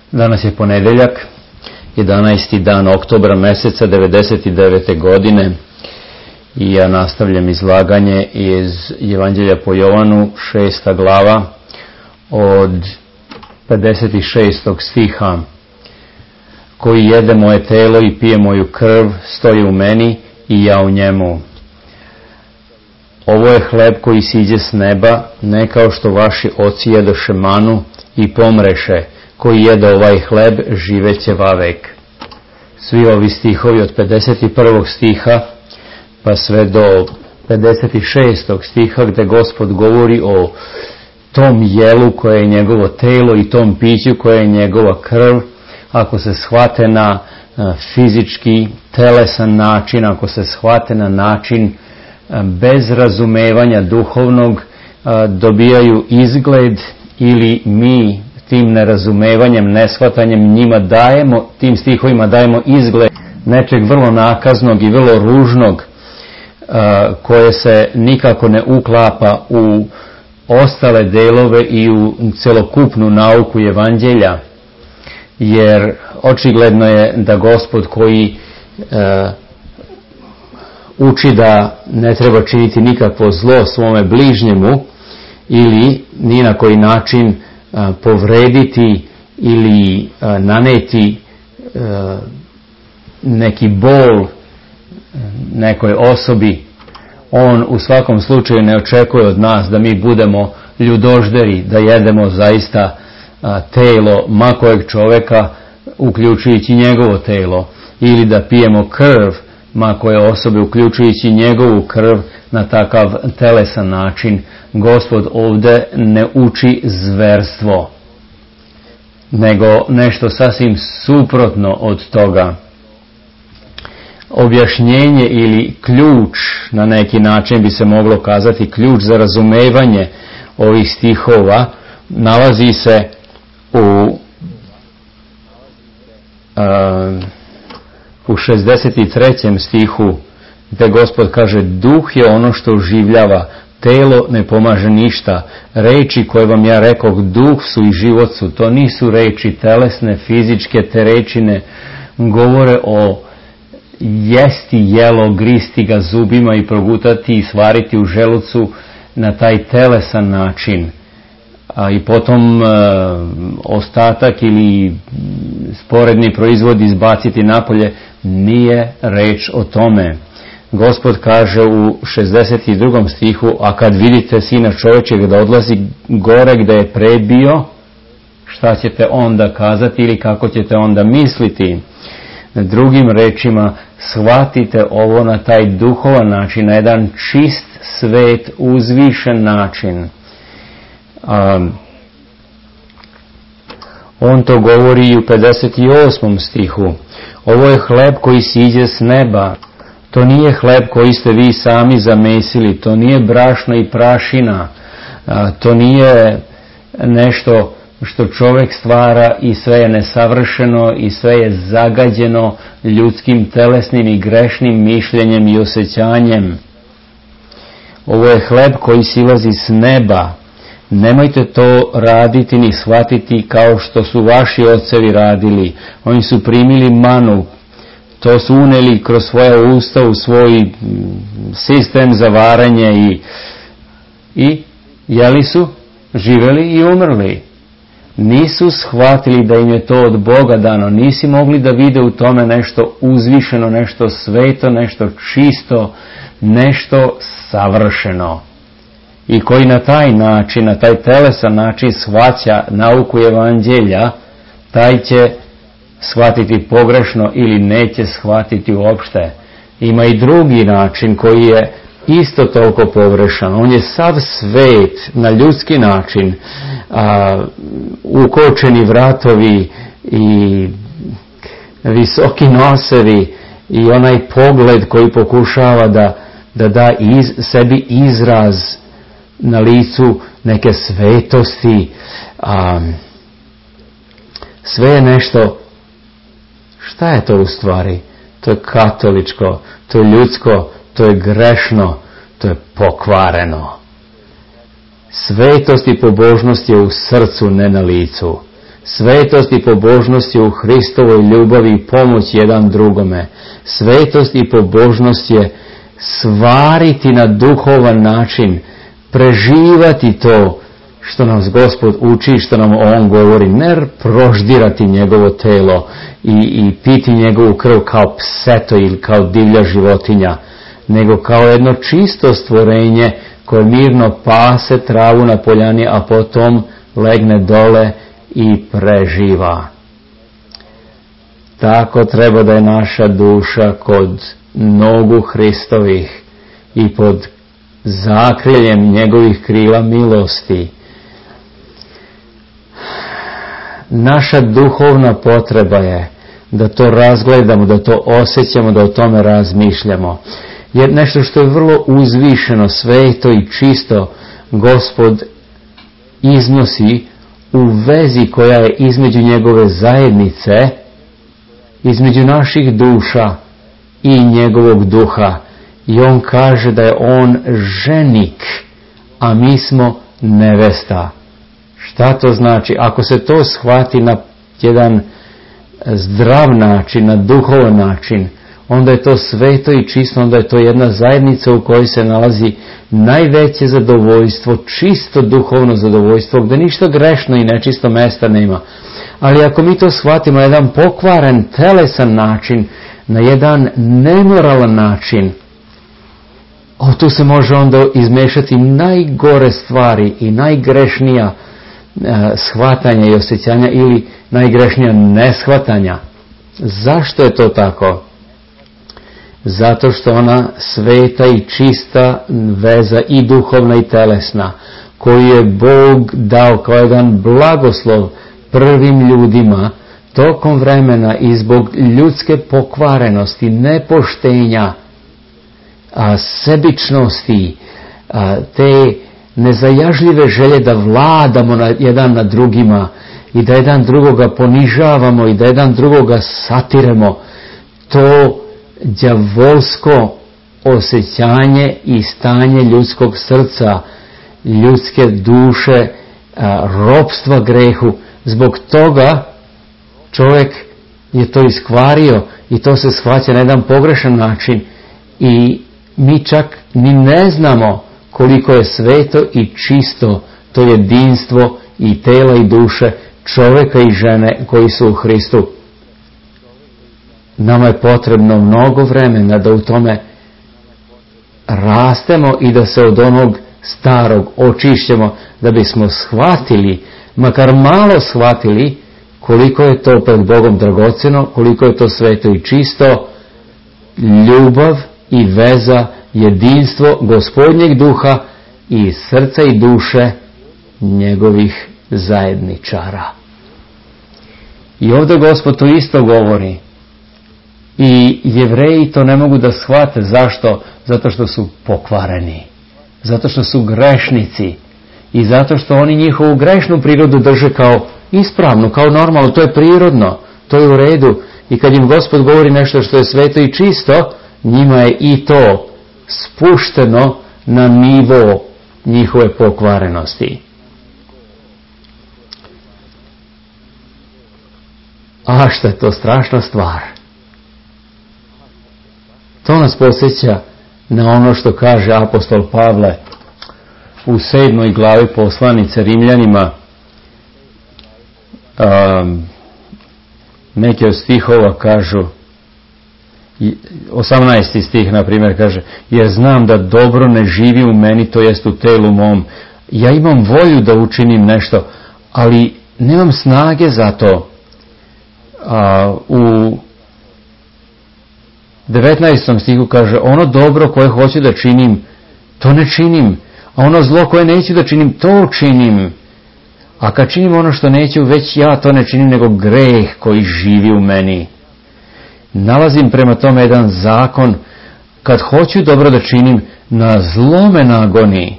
Danas je ponedeljak, 11. dan oktobra meseca 99. godine i ja nastavljam izlaganje iz Evanđelja po Jovanu, 6. glava od 56. stiha. Koji jede moje telo i pije moju krv, stoji u meni i ja u njemu. Ovo je hleb koji siđe s neba, ne kao što vaši oci jedoše manu i pomreše. Koji jede ovaj hleb, živeće vavek. Svi ovi stihovi od 51. stiha pa sve do 56. stiha gdje Gospod govori o tom jelu koje je njegovo telo i tom piću koje je njegova krv, ako se shvate na fizički, telesan način, ako se shvate na način bez razumevanja duhovnog, dobijaju izgled ili mi tim nerazumevanjem, neshvatanjem njima dajemo, tim stihovima dajemo izgled nečeg vrlo nakaznog i vrlo ružnog koje se nikako ne uklapa u ostale delove i u celokupnu nauku Evanđelja, jer očigledno je da Gospod koji uči da ne treba činiti nikakvo zlo svome bližnjemu ili ni na koji način povrediti ili naneti neki bol nekoj osobi, on u svakom slučaju ne očekuje od nas da mi budemo ljudožderi, da jedemo zaista telo ma kojeg čoveka, uključujući njegovo telo, ili da pijemo krv ma koje osobe, uključujući njegovu krv na takav telesan način. Gospod ovdje ne uči zverstvo, nego nešto sasvim suprotno od toga. Objašnjenje ili ključ, na neki način bi se moglo kazati, ključ za razumevanje ovih stihova nalazi se u 63. stihu, gdje Gospod kaže: duh je ono što oživljava, telo ne pomaže ništa. Reči koje vam ja rekoh, duh su i život su. To nisu reči telesne, fizičke, te reči ne govore o jesti jelo, gristi ga zubima i progutati i svariti u želucu na taj telesan način, i potom ostatak ili sporedni proizvod izbaciti napolje. Nije reč o tome. Gospod kaže u 62. stihu: a kad vidite Sina čovječeg da odlazi gore gdje je prebio, šta ćete onda kazati ili kako ćete onda misliti? Drugim rečima, shvatite ovo na taj duhovan način, na jedan čist, svet, uzvišen način. On to govori i u 58. stihu. Ovo je hleb koji siđe s neba. To nije hleb koji ste vi sami zamesili, to nije brašno i prašina, to nije nešto što čovjek stvara i sve je nesavršeno i sve je zagađeno ljudskim telesnim i grešnim mišljenjem i osjećanjem. Ovo je hleb koji silazi s neba. Nemojte to raditi ni shvatiti kao što su vaši ocevi radili. Oni su primili manu, to su uneli kroz svoja usta u svoj sistem za varanje i jeli su, živeli i umrli. Nisu shvatili da im je to od Boga dano, nisi mogli da vide u tome nešto uzvišeno, nešto sveto, nešto čisto, nešto savršeno. I koji na taj način, na taj telesan način shvaća nauku Evanđelja, taj će shvatiti pogrešno ili neće shvatiti uopšte. Ima i drugi način koji je isto toliko pogrešan. On je sav svet na ljudski način, ukočeni vratovi i visoki nosevi i onaj pogled koji pokušava da da sebi izraz na licu neke svetosti. Sve je nešto. Šta je to u stvari? To je katoličko, to je ljudsko, to je grešno, to je pokvareno. Svetost i pobožnost je u srcu, ne na licu. Svetost i pobožnost je u Hristovoj ljubavi i pomoć jedan drugome. Svetost i pobožnost je svariti na duhovan način, preživati to što nas Gospod uči, što nam On govori, ne proždirati njegovo telo i piti njegovu krv kao pseto ili kao divlja životinja, nego kao jedno čisto stvorenje koje mirno pase travu na poljani, a potom legne dole i preživa. Tako treba da je naša duša kod nogu Hristovih i pod zakriljem njegovih krila milosti. Naša duhovna potreba je da to razgledamo, da to osjećamo, da o tome razmišljamo. Jer nešto što je vrlo uzvišeno, sveto i čisto, Gospod iznosi u vezi koja je između njegove zajednice, između naših duša i njegovog duha. I on kaže da je on ženik, a mi smo nevesta. Šta to znači? Ako se to shvati na jedan zdrav način, na duhovan način, onda je to sveto i čisto, onda je to jedna zajednica u kojoj se nalazi najveće zadovoljstvo, čisto duhovno zadovoljstvo, gdje ništa grešno i nečisto mesta nema. Ali ako mi to shvatimo na jedan pokvaren, telesan način, na jedan nemoralan način, tu se može onda izmešati najgore stvari i najgrešnija shvatanja i osjećanja ili najgrešnija neshvatanja. Zašto je to tako? Zato što ona sveta i čista veza i duhovna i telesna, koju je Bog dao kao jedan blagoslov prvim ljudima tokom vremena i zbog ljudske pokvarenosti, nepoštenja, sebičnosti, te nezajažljive želje da vladamo jedan nad drugima i da jedan drugoga ponižavamo i da jedan drugoga satiremo, to đavolsko osjećanje i stanje ljudskog srca, ljudske duše, ropstva grehu, zbog toga čovjek je to iskvario i to se shvaća na jedan pogrešan način i mi čak ni ne znamo koliko je sveto i čisto to jedinstvo i tela i duše čovjeka i žene koji su u Hristu. Nama je potrebno mnogo vremena da u tome rastemo i da se od onog starog očišćemo, da bismo shvatili, makar malo shvatili, koliko je to pred Bogom dragocjeno, koliko je to sveto i čisto, ljubav i veza, jedinstvo Gospodnjeg duha i srca i duše njegovih zajedničara. I ovdje Gospod to isto govori. I Jevreji to ne mogu da shvate. Zašto? Zato što su pokvareni. Zato što su grešnici. I zato što oni njihovu grešnu prirodu drže kao ispravnu, kao normalno. To je prirodno. To je u redu. I kad im Gospod govori nešto što je sveto i čisto, njima je i to spušteno na nivo njihove pokvarenosti. A šta je to strašna stvar. To nas podsjeća na ono što kaže apostol Pavle u 7. glavi poslanice Rimljanima. Neki od stihova kažu, 18. stih na primjer kaže: jer znam da dobro ne živi u meni, to jest u telu mom. Ja imam volju da učinim nešto, ali nemam snage za to. U 19. stihu kaže: ono dobro koje hoću da činim, to ne činim, a ono zlo koje neću da činim, to činim. A kad činim ono što neću, već ja to ne činim, nego greh koji živi u meni. Nalazim prema tome jedan zakon: kad hoću dobro da činim, na zlo me nagoni.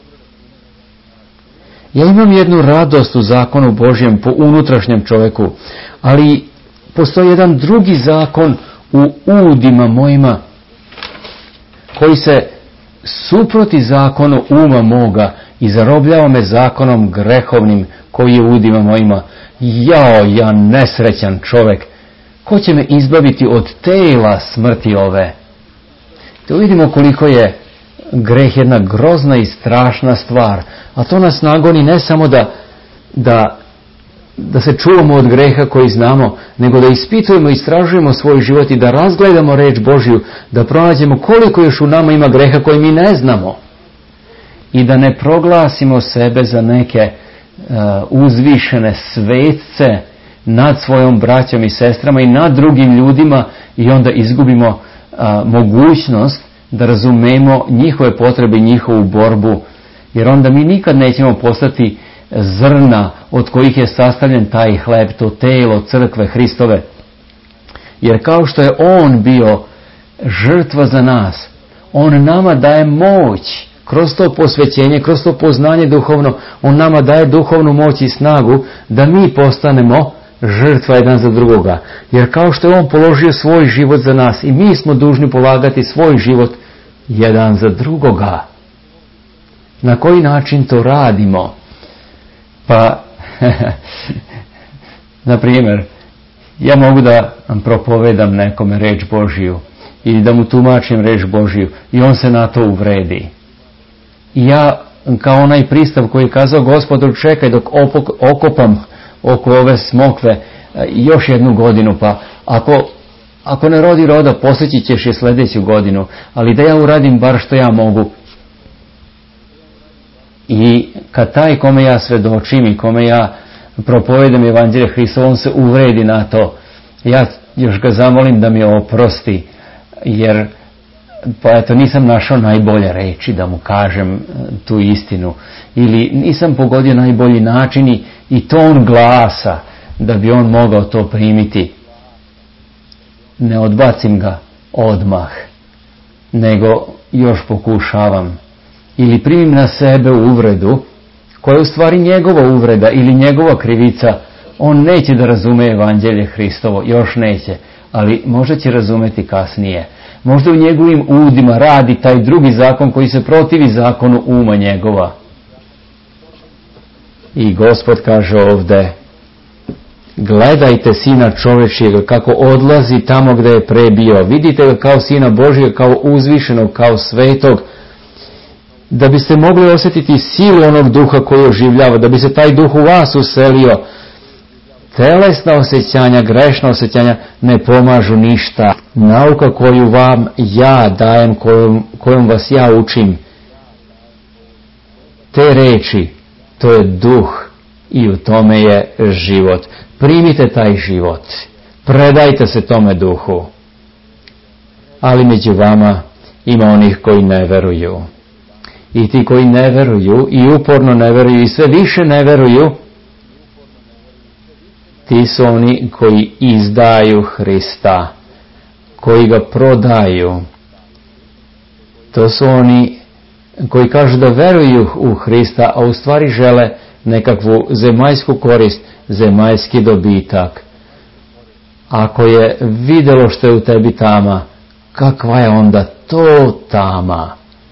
Ja imam jednu radost u zakonu Božjem po unutrašnjem čovjeku, ali postoji jedan drugi zakon u udima mojima koji se suproti zakonu uma moga i zarobljava me zakonom grehovnim koji je u udima mojima. Jao, ja nesrećan čovek, ko će me izbaviti od tela smrti ove? To vidimo koliko je greh jedna grozna i strašna stvar, a to nas nagoni ne samo da se čuvamo od greha koji znamo, nego da ispitujemo i istražujemo svoj život i da razgledamo reč Božju, da pronađemo koliko još u nama ima greha koji mi ne znamo i da ne proglasimo sebe za neke uzvišene svetce nad svojom braćom i sestrama i nad drugim ljudima i onda izgubimo mogućnost da razumemo njihove potrebe i njihovu borbu, jer onda mi nikad nećemo postati zrna od kojih je sastavljen taj hleb, to telo crkve Hristove. Jer kao što je On bio žrtva za nas, On nama daje moć kroz to posvećenje, kroz to poznanje duhovno, On nama daje duhovnu moć i snagu da mi postanemo žrtva jedan za drugoga. Jer kao što je On položio svoj život za nas i mi smo dužni polagati svoj život jedan za drugoga. Na koji način to radimo? Pa, na primjer, ja mogu da propovedam nekome reč Božiju ili da mu tumačim reč Božiju i on se na to uvredi. I ja, kao onaj pristav koji je kazao Gospodu, čekaj dok okopam oko ove smokve još 1 godinu, pa ako ne rodi roda, postići ćeš je sljedeću godinu, ali da ja uradim bar što ja mogu. I kad taj kome ja svedočim i kome ja propovedam evanđelje Hristova, on se uvredi na to, ja još ga zamolim da mi oprosti, jer pa eto nisam našao najbolje reči da mu kažem tu istinu, ili nisam pogodio najbolji način i ton glasa da bi on mogao to primiti. Ne odbacim ga odmah, nego još pokušavam. Ili primim na sebe uvredu, koja je u stvari njegova uvreda ili njegova krivica. On neće da razume evanđelje Hristovo, još neće, ali možda će razumeti kasnije. Možda u njegovim udima radi taj drugi zakon koji se protivi zakonu uma njegova. I Gospod kaže ovdje, gledajte Sina čovečijega kako odlazi tamo gdje je prebio. Vidite ga kao Sina Božjega, kao uzvišenog, kao svetog, da biste mogli osjetiti silu onog duha koji oživljava, da bi se taj duh u vas uselio. Telesna osjećanja, grešna osjećanja ne pomažu ništa. Nauka koju vam ja dajem, kojom vas ja učim, te reči, to je duh i u tome je život. Primite taj život, predajte se tome duhu. Ali među vama ima onih koji ne veruju. I ti koji ne veruju i uporno ne veruju i sve više ne veruju, ti su oni koji izdaju Hrista, koji ga prodaju. To su oni koji kažu da veruju u Hrista, a u stvari žele nekakvu zemaljsku korist, zemaljski dobitak. Ako je vidjelo što je u tebi tama, kakva je onda to tama?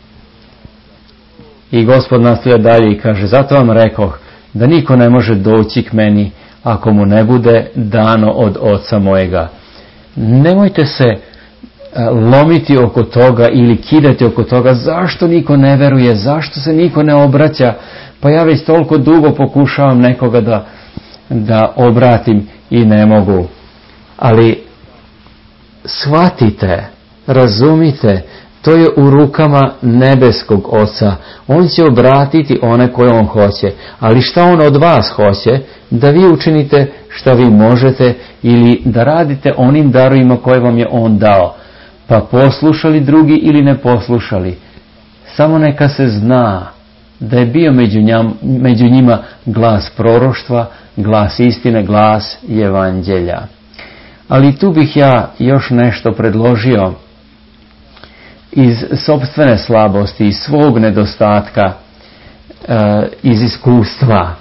I Gospod nastavlja dalje i kaže, zato vam rekoh da niko ne može doći k meni ako mu ne bude dano od Oca mojega. Nemojte se lomiti oko toga ili kidati oko toga, zašto niko ne veruje, zašto se niko ne obraća, pa ja već toliko dugo pokušavam nekoga da obratim i ne mogu. Ali shvatite, razumite, to je u rukama nebeskog Oca. On će obratiti one koje on hoće. Ali šta on od vas hoće? Da vi učinite šta vi možete ili da radite onim darovima koje vam je on dao. Pa poslušali drugi ili ne poslušali. Samo neka se zna da je bio među njima glas proroštva, glas istine, glas evanđelja. Ali tu bih ja još nešto predložio iz sopstvene slabosti, iz svog nedostatka, iz iskustva.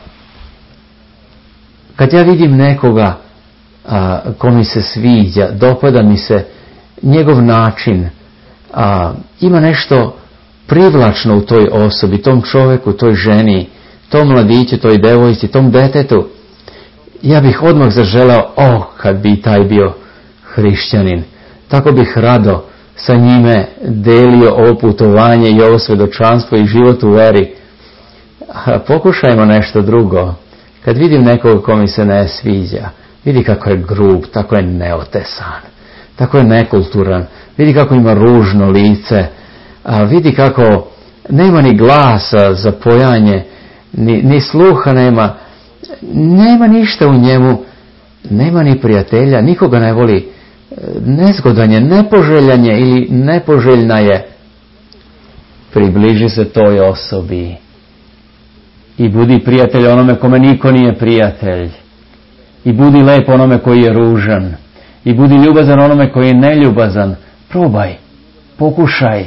Kad ja vidim nekoga ko mi se sviđa, dopada mi se njegov način, ima nešto privlačno u toj osobi, tom čovjeku, toj ženi, tom mladiću, toj devojci, tom detetu. Ja bih odmah zaželeo, kad bi taj bio hrišćanin. Tako bih rado sa njime delio ovo putovanje i ovo svjedočanstvo i život u veri. Pokušajmo nešto drugo. Kad vidim nekoga ko mi se ne sviđa, vidi kako je grub, tako je neotesan, tako je nekulturan, vidi kako ima ružno lice, vidi kako nema ni glasa za pojanje, ni sluha nema ništa u njemu, nema ni prijatelja, nikoga ne voli, nezgodan je, nepoželjan je ili nepoželjna je. Približi se toj osobi i budi prijatelj onome kome niko nije prijatelj, i budi lep onome koji je ružan, i budi ljubazan onome koji je neljubazan. Probaj, pokušaj.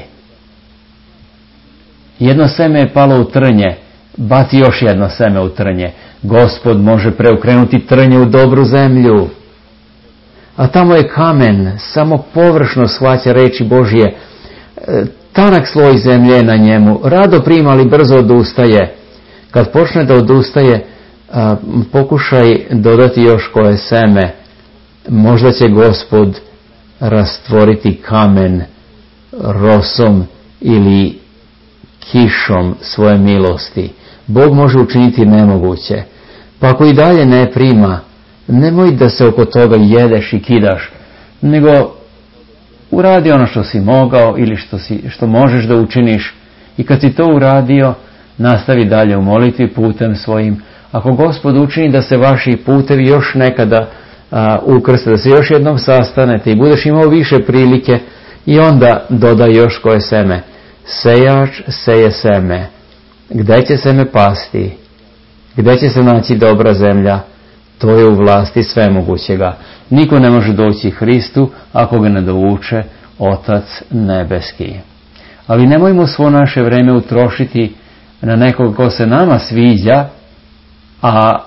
Jedno seme je palo u trnje, baci još jedno seme u trnje. Gospod može preokrenuti trnje u dobru zemlju. A tamo je kamen, samo površno shvaća reči Božje, tanak sloj zemlje na njemu, rado prima ali brzo odustaje. Kad počne da odustaje, pokušaj dodati još koje seme. Možda će Gospod rastvoriti kamen rosom ili kišom svoje milosti. Bog može učiniti nemoguće. Pa ako i dalje ne prima, nemoj da se oko toga jedeš i kidaš, nego uradi ono što si mogao ili što možeš da učiniš, i kad si to uradio, nastavi dalje u molitvi putem svojim. Ako Gospod učini da se vaši putevi još nekada ukrste, da se još jednom sastanete i budeš imao više prilike, i onda dodaj još koje seme. Sejač seje seme. Gde će seme pasti? Gde će se naći dobra zemlja? To je u vlasti svemogućega. Niko ne može doći Hristu ako ga ne dovuče Otac nebeski. Ali nemojmo svo naše vreme utrošiti na nekog ko se nama sviđa, a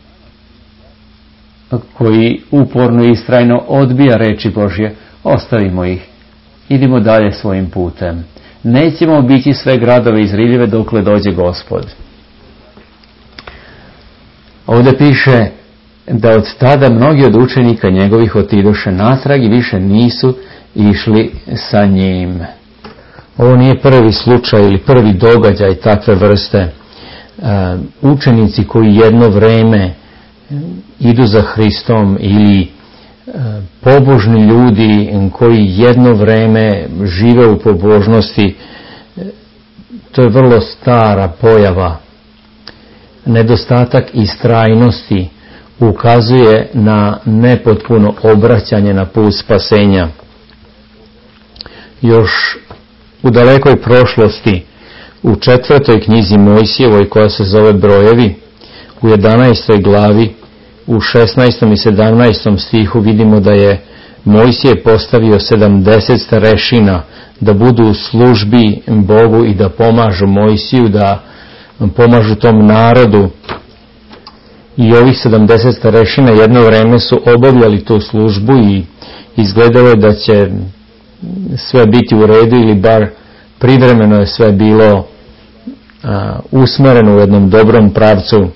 koji uporno i istrajno odbija reči Božje. Ostavimo ih. Idimo dalje svojim putem. Nećemo obići sve gradove izriljive dokle dođe Gospod. Ovdje piše da od tada mnogi od učenika njegovih otidoše natrag i više nisu išli sa njim. Ovo nije prvi slučaj ili prvi događaj takve vrste. Učenici koji jedno vreme idu za Hristom ili pobožni ljudi koji jedno vreme žive u pobožnosti, to je vrlo stara pojava. Nedostatak istrajnosti ukazuje na nepotpuno obraćanje na put spasenja. Još u dalekoj prošlosti, u 4. knjizi Mojsijevoj, koja se zove Brojevi, u 11. glavi, u 16. i 17. stihu vidimo da je Mojsije postavio 70 starešina da budu u službi Bogu i da pomažu Mojsiju, da pomažu tom narodu. I ovih 70 starešina jedno vreme su obavljali tu službu i izgledalo je da će sve biti u redu, ili bar privremeno je sve bilo usmereno u jednom dobrom pravcu.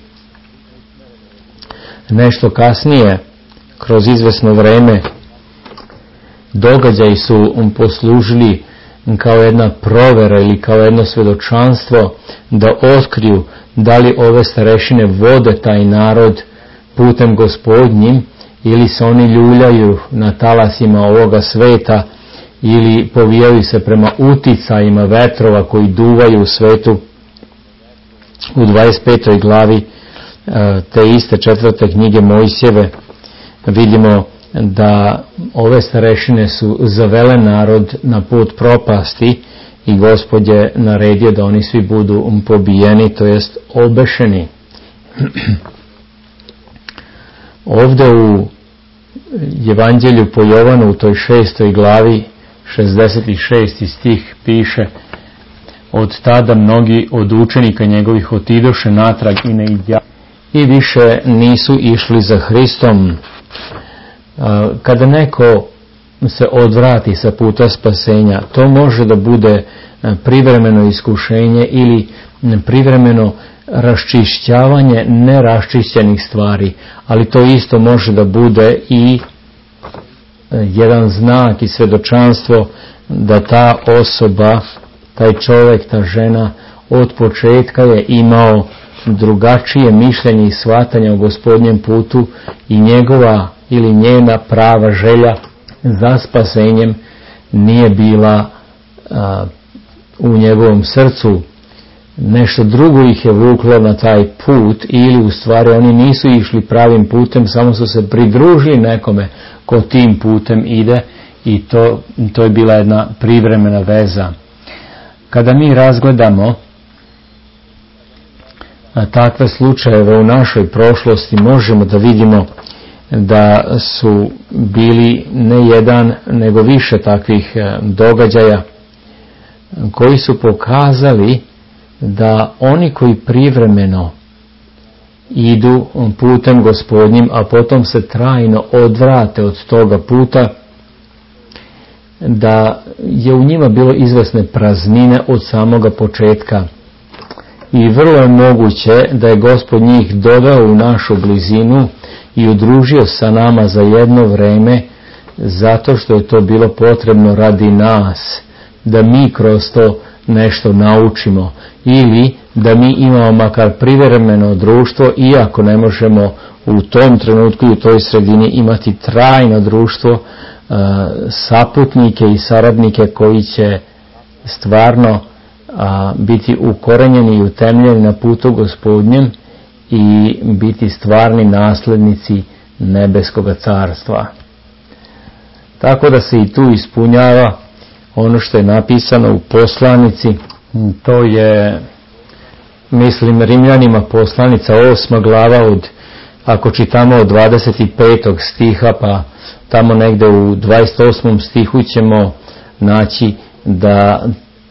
Nešto kasnije, kroz izvesno vreme, događaji su poslužili kao jedna provera ili kao jedno svjedočanstvo da otkriju da li ove starešine vode taj narod putem Gospodnjim, ili se oni ljuljaju na talasima ovoga sveta, ili povijaju se prema uticajima vetrova koji duvaju u svetu. U 25. glavi te iste 4. knjige Mojsijeve vidimo da ove starešine su zavele narod na put propasti i Gospod je naredio da oni svi budu pobijeni, to jest obešeni. Ovdje u Evanđelju po Jovanu u toj 6. glavi 66. stih piše: od tada mnogi od učenika njegovih otidoše natrag i više nisu išli za Hristom. Kada neko se odvrati sa puta spasenja, to može da bude privremeno iskušenje ili privremeno raščišćavanje neraščišćenih stvari, ali to isto može da bude i jedan znak i svjedočanstvo da ta osoba, taj čovjek, ta žena od početka je imao drugačije mišljenje i shvatanje o Gospodnjem putu i njegova ili njena prava želja za spasenjem nije bila u njegovom srcu. Nešto drugo ih je vuklo na taj put, ili u stvari oni nisu išli pravim putem, samo su se pridružili nekome ko tim putem ide, i to je bila jedna privremena veza. Kada mi razgledamo takve slučajeve u našoj prošlosti, možemo da vidimo da su bili ne jedan nego više takvih događaja koji su pokazali da oni koji privremeno idu putem Gospodnjim, a potom se trajno odvrate od toga puta, da je u njima bilo izvesne praznine od samoga početka. I vrlo je moguće da je Gospod njih doveo u našu blizinu i udružio sa nama za jedno vreme, zato što je to bilo potrebno radi nas, da mi kroz to nešto naučimo, ili da mi imamo makar privremeno društvo, iako ne možemo u tom trenutku i u toj sredini imati trajno društvo, saputnike i saradnike koji će stvarno biti ukorenjeni i utemljeni na putu Gospodnjem i biti stvarni naslednici nebeskoga carstva. Tako da se i tu ispunjava ono što je napisano u poslanici. To je, mislim, Rimljanima poslanica 8. glava, ako čitamo od 25. stiha, pa tamo negde u 28. stihu ćemo naći da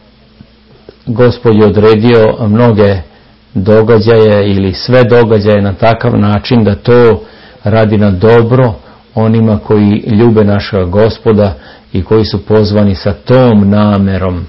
Gospod je odredio mnoge događaje ili sve događaje na takav način da to radi na dobro onima koji ljube našega Gospoda i koji su pozvani sa tom namerom,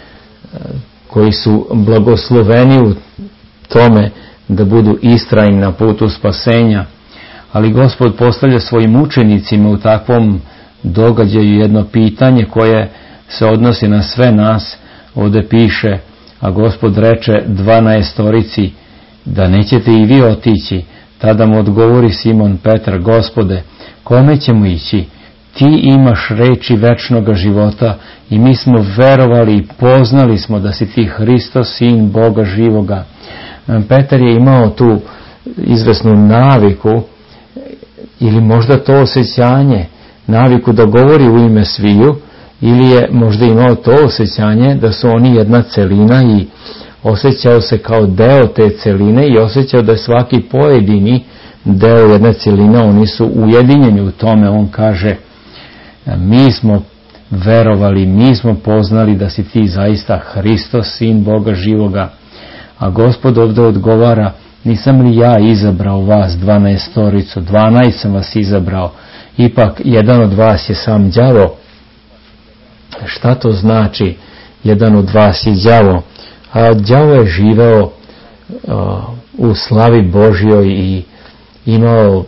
koji su blagosloveni u tome da budu istrajni na putu spasenja. Ali Gospod postavlja svojim učenicima u takvom događaju jedno pitanje koje se odnosi na sve nas. Ovdje piše: a Gospod reče 12 da nećete i vi otići. Tada mu odgovori Simon Petar: Gospode, kome ćemo ići? Ti imaš reči večnoga života i mi smo verovali i poznali smo da si ti Hristos, sin Boga živoga. Petar je imao tu izvesnu naviku, ili možda to osjećanje, naviku da govori u ime sviju, ili je možda imao to osjećanje da su oni jedna celina i osjećao se kao deo te celine i osjećao da je svaki pojedini deo jedne celine, oni su ujedinjeni u tome. On kaže: mi smo verovali, mi smo poznali da si ti zaista Hristos, sin Boga živoga. A Gospod ovdje odgovara: nisam li ja izabrao vas 12? 12 sam vas izabrao, ipak jedan od vas je sam đavo. Šta to znači jedan od vas je đavo? A đavo je živeo u slavi Božjoj i imao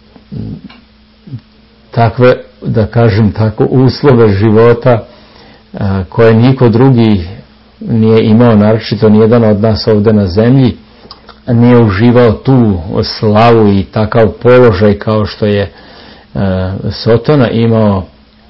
takve, da kažem tako, uslove života koje niko drugi nije imao, naročito nijedan od nas ovdje na zemlji nije uživao tu slavu i takav položaj kao što je Sotona imao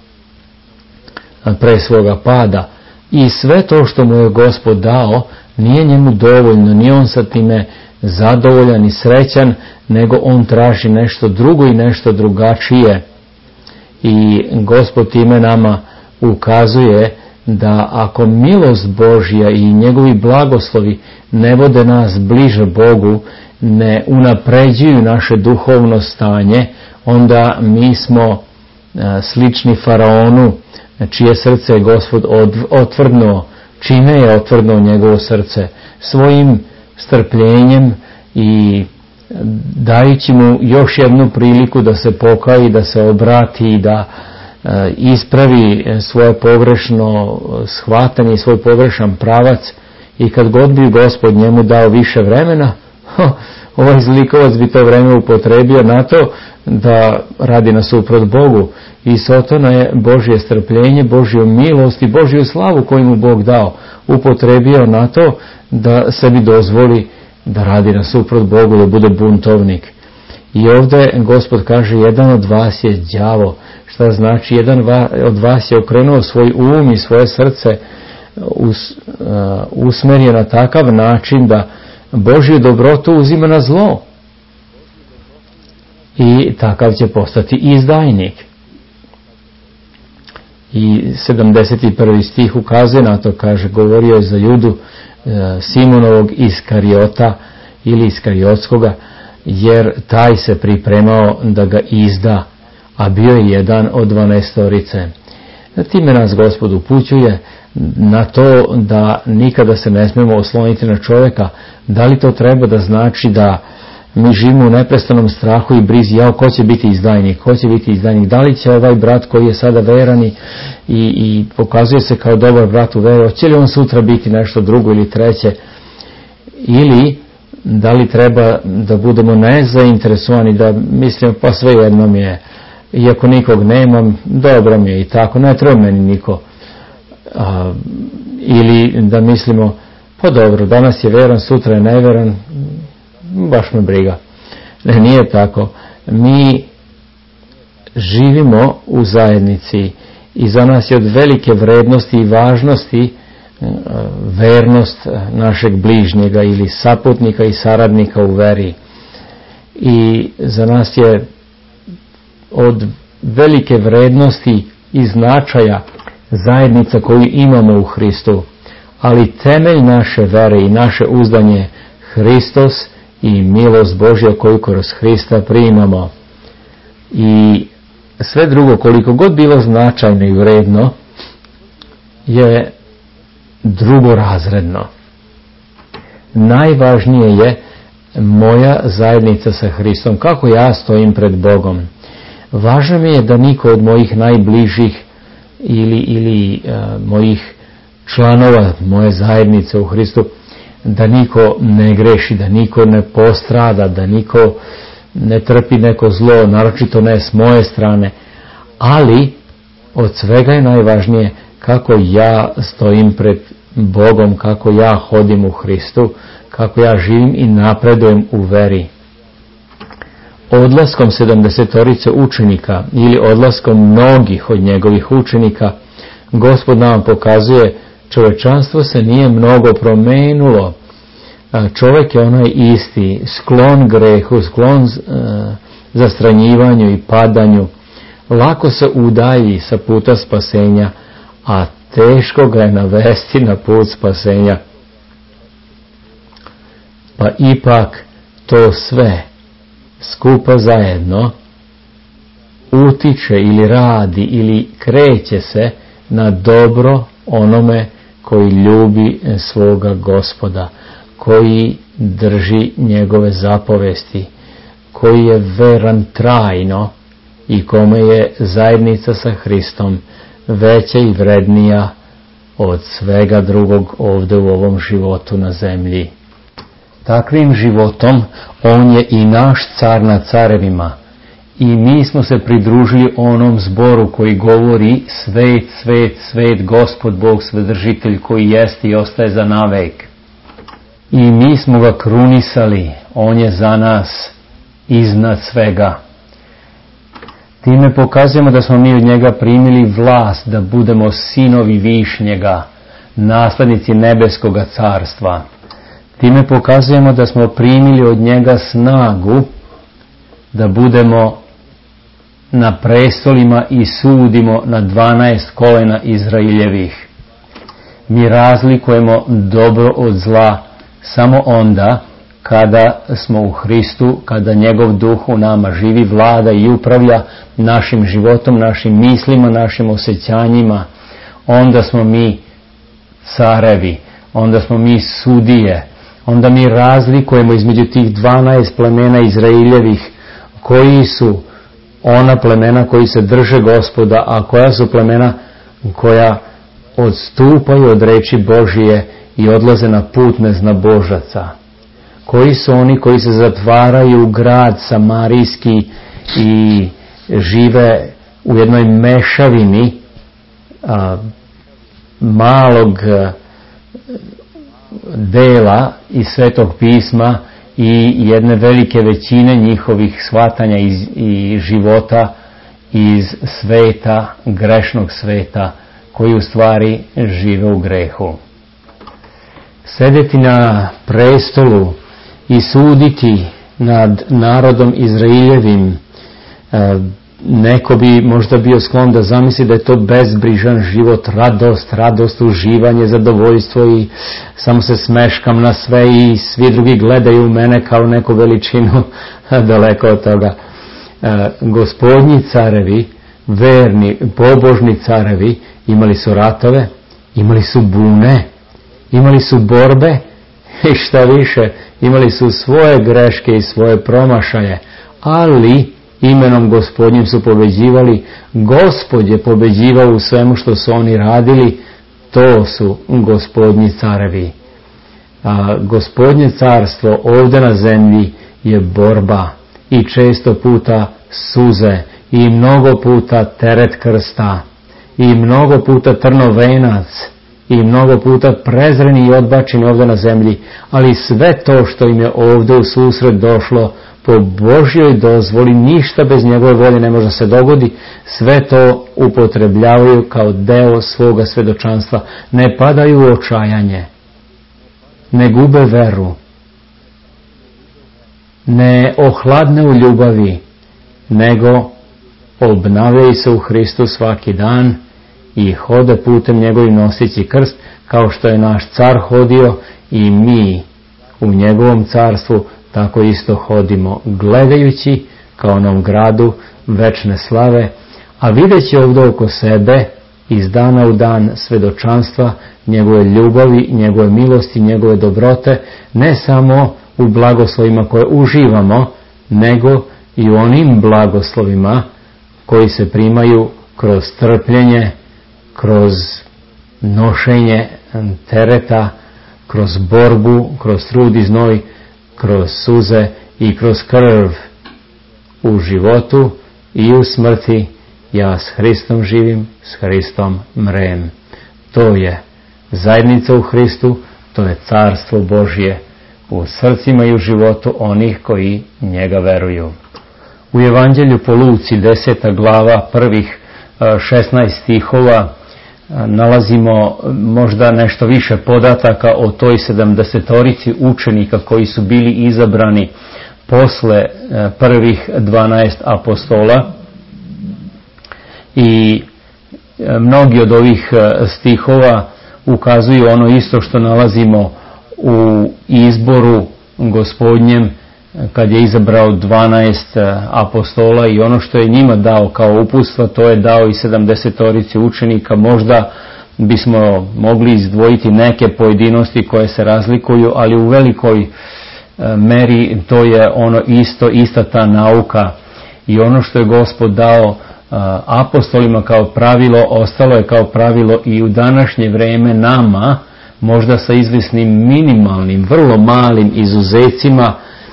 pre svoga pada. I sve to što mu je Gospod dao nije njemu dovoljno, nije on sa time zadovoljan i srećan, nego on traži nešto drugo i nešto drugačije. I Gospod time nama ukazuje da ako milost Božja i njegovi blagoslovi ne vode nas bliže Bogu, ne unapređuju naše duhovno stanje, onda mi smo slični faraonu, čije srce je Gospod otvrdnuo. Čime je otvrdnuo njegovo srce? Svojim strpljenjem i dajući mu još jednu priliku da se pokaji, da se obrati i da ispravi svoje pogrešno shvatanje i svoj pogrešan pravac, i kad god bi Gospod njemu dao više vremena, ovaj zlikovac bi to vreme upotrebio na to da radi nasuprot Bogu. I Sotona je Božje strpljenje, Božju milost i Božju slavu koju mu Bog dao upotrebio na to da sebi dozvoli da radi nasuprot Bogu, da bude buntovnik. I ovdje Gospod kaže, jedan od vas je đavo. Šta znači? Jedan od vas je okrenuo svoj um i svoje srce, usmerio na takav način da Božju dobrotu uzima na zlo. I takav će postati izdajnik. I 71. stih ukazuje na to, kaže, govorio je za Judu, Simonovog Iskariota ili Iskariotskoga, jer taj se pripremao da ga izda, a bio je jedan od 12. Time nas Gospod upućuje na to da nikada se ne smemo osloniti na čovjeka. Da li to treba da znači da mi živimo u neprestanom strahu i brizi, ko će biti izdajnik, ko će biti izdajnik, da li će ovaj brat koji je sada veran i pokazuje se kao dobar brat u veri, hoće li on sutra biti nešto drugo ili treće, ili da li treba da budemo nezainteresovani, da mislimo pa sve jedno mi je, iako nikog nemam, dobro mi je i tako, ne treba meni niko, ili da mislimo pa dobro, danas je veran, sutra je neveran, baš me briga. Ne, nije tako. Mi živimo u zajednici i za nas je od velike vrednosti i važnosti vernost našeg bližnjega ili saputnika i saradnika u veri. I za nas je od velike vrednosti i značaja zajednica koju imamo u Hristu. Ali temelj naše vere i naše uzdanje je Hristos i milost Božja koju kroz Hrista primamo. I sve drugo, koliko god bilo značajno i vredno, je drugorazredno. Najvažnije je moja zajednica sa Hristom, kako ja stojim pred Bogom. Važno mi je da niko od mojih najbližih ili mojih članova moje zajednice u Hristu, da niko ne greši, da niko ne postrada, da niko ne trpi neko zlo, naročito ne s moje strane, ali od svega je najvažnije kako ja stojim pred Bogom, kako ja hodim u Hristu, kako ja živim i napredujem u veri. Odlaskom 70 učenika ili odlaskom mnogih od njegovih učenika, Gospod nam pokazuje čovečanstvo se nije mnogo promenilo. Čovjek je onaj isti, sklon grehu, sklon zastranjivanju i padanju. Lako se udalji sa puta spasenja, a teško ga je navesti na put spasenja. Pa ipak to sve skupa zajedno utiče ili radi ili kreće se na dobro onome koji ljubi svoga Gospoda, koji drži njegove zapovesti, koji je veran trajno i kome je zajednica sa Hristom veća i vrednija od svega drugog ovdje u ovom životu na zemlji. Takvim životom on je i naš car nad carevima. I mi smo se pridružili onom zboru koji govori svet, svet, svet, Gospod Bog Svedržitelj koji jest i ostaje za navek. I mi smo ga krunisali, on je za nas iznad svega. Time pokazujemo da smo mi od njega primili vlast da budemo sinovi Višnjega, naslednici nebeskoga carstva. Time pokazujemo da smo primili od njega snagu da budemo na prestolima i sudimo na 12 kolena Izraeljevih. Mi razlikujemo dobro od zla samo onda kada smo u Hristu, kada njegov duh u nama živi, vlada i upravlja našim životom, našim mislima, našim osjećanjima. Onda smo mi carevi, onda smo mi sudije, onda mi razlikujemo između tih 12 plemena Izraeljevih koji su ona plemena koji se drže Gospoda, a koja su plemena koja odstupaju od reči Božije i odlaze na put neznabožaca. Koji su oni koji se zatvaraju u grad samarijski i žive u jednoj mešavini malog dela iz Svetog pisma i jedne velike većine njihovih shvatanja i života iz sveta, grešnog sveta, koji u stvari žive u grehu. Sedeti na prestolu i suditi nad narodom Izraeljevim, neko bi možda bio sklon da zamisli da je to bezbrižan život, radost, uživanje, zadovoljstvo i samo se smeškam na sve i svi drugi gledaju u mene kao neku veličinu. Daleko od toga. Gospodnji carevi, verni, pobožni carevi, imali su ratove, imali su bune, imali su borbe i šta više, imali su svoje greške i svoje promašaje, ali imenom Gospodnjim su pobeđivali. Gospod je pobeđivao u svemu što su oni radili. To su Gospodnji carevi. A Gospodnje carstvo ovdje na zemlji je borba i često puta suze i mnogo puta teret krsta i mnogo puta trnovenac i mnogo puta prezreni i odbačeni ovdje na zemlji, ali sve to što im je ovdje u susret došlo po Božjoj dozvoli, ništa bez njegove volje ne može se dogodi, sve to upotrebljavaju kao deo svoga svedočanstva. Ne padaju u očajanje, ne gube veru, ne ohladne u ljubavi, nego obnavljaju se u Hristu svaki dan i hode putem njegovim noseći krst, kao što je naš car hodio i mi u njegovom carstvu tako isto hodimo, gledajući kao onom gradu večne slave, a videći ovdje oko sebe iz dana u dan svedočanstva njegove ljubavi, njegove milosti, njegove dobrote, ne samo u blagoslovima koje uživamo, nego i u onim blagoslovima koji se primaju kroz trpljenje, kroz nošenje tereta, kroz borbu, kroz trud i znoj, kroz suze i kroz krv. U životu i u smrti ja s Hristom živim, s Hristom mrem. To je zajednica u Hristu, to je carstvo Božje u srcima i u životu onih koji njega veruju. U Evanđelju po Luci 10. glava prvih 16 stihova nalazimo možda nešto više podataka o toj 70 učenika koji su bili izabrani posle prvih 12 apostola, i mnogi od ovih stihova ukazuju ono isto što nalazimo u izboru Gospodnjem kad je izabrao 12 apostola, i ono što je njima dao kao uputstva, to je dao i 70 učenika. Možda bismo mogli izdvojiti neke pojedinosti koje se razlikuju, ali u velikoj meri to je ono ista ta nauka, i ono što je Gospod dao apostolima kao pravilo, ostalo je kao pravilo i u današnje vrijeme nama, možda sa izvisnim minimalnim, vrlo malim izuzecima,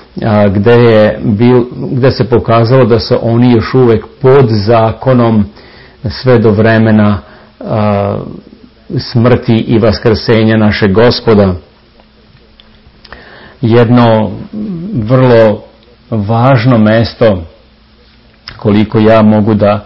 gdje se pokazalo da su oni još uvijek pod zakonom sve do vremena smrti i vaskrsenja našeg Gospoda. Jedno vrlo važno mesto, koliko ja mogu da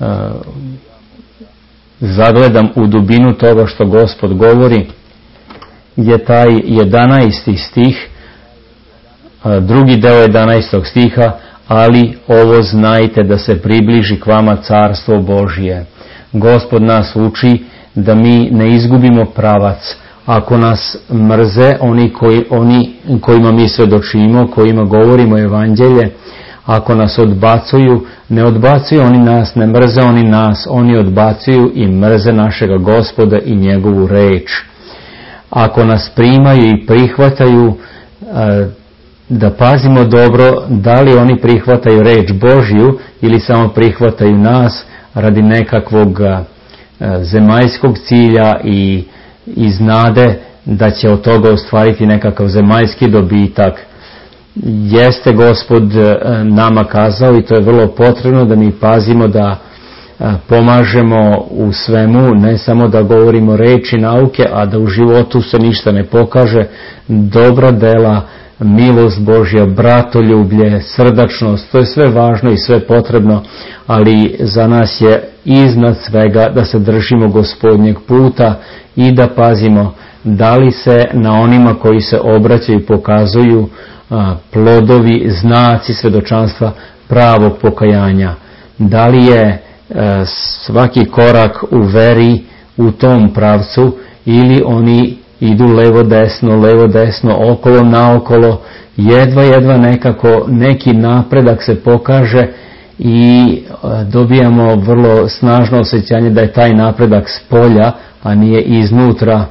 zagledam u dubinu toga što Gospod govori, je taj 11. stih, drugi deo 11. stiha, ali ovo znajte da se približi k vama carstvo Božje. Gospod nas uči da mi ne izgubimo pravac. Ako nas mrze oni kojima mi svedočimo, kojima govorimo evanđelje, ako nas odbacuju, ne odbacuju oni nas, ne mrze oni nas, oni odbacuju i mrze našega Gospoda i njegovu reč. Ako nas primaju i prihvataju, da pazimo dobro da li oni prihvataju reč Božju ili samo prihvataju nas radi nekakvog zemaljskog cilja i iz nade da će od toga ostvariti nekakav zemaljski dobitak. Jeste Gospod nama kazao, i to je vrlo potrebno, da mi pazimo da pomažemo u svemu, ne samo da govorimo reči nauke, a da u životu se ništa ne pokaže. Dobra dela, milost Božja, bratoljublje, srdačnost, to je sve važno i sve potrebno, ali za nas je iznad svega da se držimo Gospodnjeg puta i da pazimo da li se na onima koji se obraćaju pokazuju plodovi, znaci svedočanstva pravog pokajanja. Da li je svaki korak u veri u tom pravcu ili oni idu levo desno, okolo naokolo, jedva nekako neki napredak se pokaže i dobijamo vrlo snažno osjećanje da je taj napredak s polja, a nije iznutra.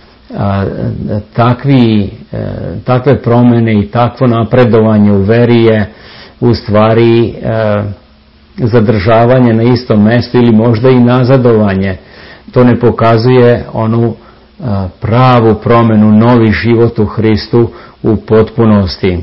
Takve promjene i takvo napredovanje u veri je u stvari zadržavanje na istom mjestu ili možda i nazadovanje. To ne pokazuje onu pravu promjenu, novi život u Hristu u potpunosti.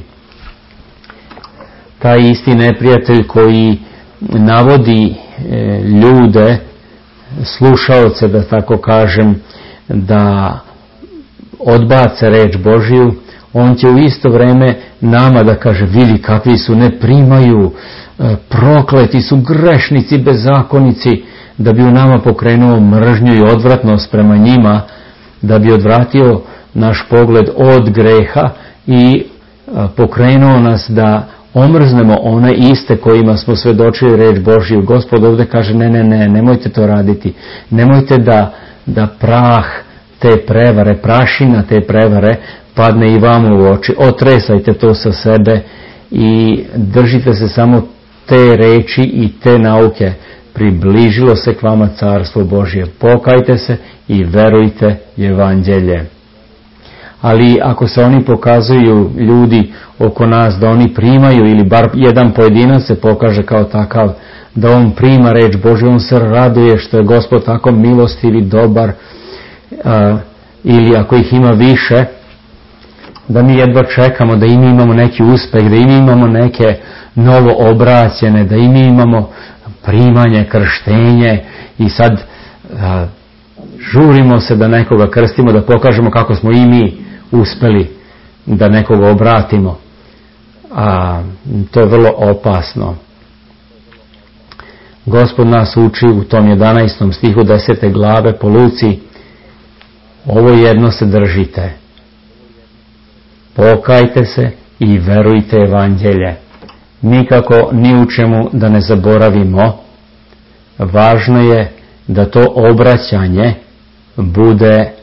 Taj isti neprijatelj koji navodi ljude, slušaoce, da tako kažem, da odbace reč Božju, on će u isto vrijeme nama da kaže: vidi kakvi su, ne primaju, prokleti su, grešnici, bezakonici, da bi u nama pokrenuo mržnju i odvratnost prema njima, da bi odvratio naš pogled od greha i pokrenuo nas da omrznemo one iste kojima smo svedočili reč Božju. Gospod ovdje kaže: ne, nemojte to raditi, nemojte da prah te prevare, prašina te prevare padne i vama u oči. Otresajte to sa sebe i držite se samo te reči i te nauke. Približilo se k vama carstvo Božje. Pokajte se i verujte evanđelje. Ali ako se oni pokazuju, ljudi oko nas, da oni primaju, ili bar jedan pojedinac se pokaže kao takav, da on prima reč Božju, on se raduje što je Gospod tako milostiv i dobar, ili ako ih ima više, da mi jedva čekamo da i mi imamo neki uspeh, da i mi imamo neke novo obraćene, da i mi imamo primanje, krštenje i sad žurimo se da nekoga krstimo, da pokažemo kako smo i mi uspeli da nekoga obratimo. To je vrlo opasno. Gospod nas uči u tom 11. stihu 10. glave po Luci: ovo jedno se držite, pokajte se i verujte evanđelje. Nikako ni u čemu da ne zaboravimo. Važno je da to obraćanje bude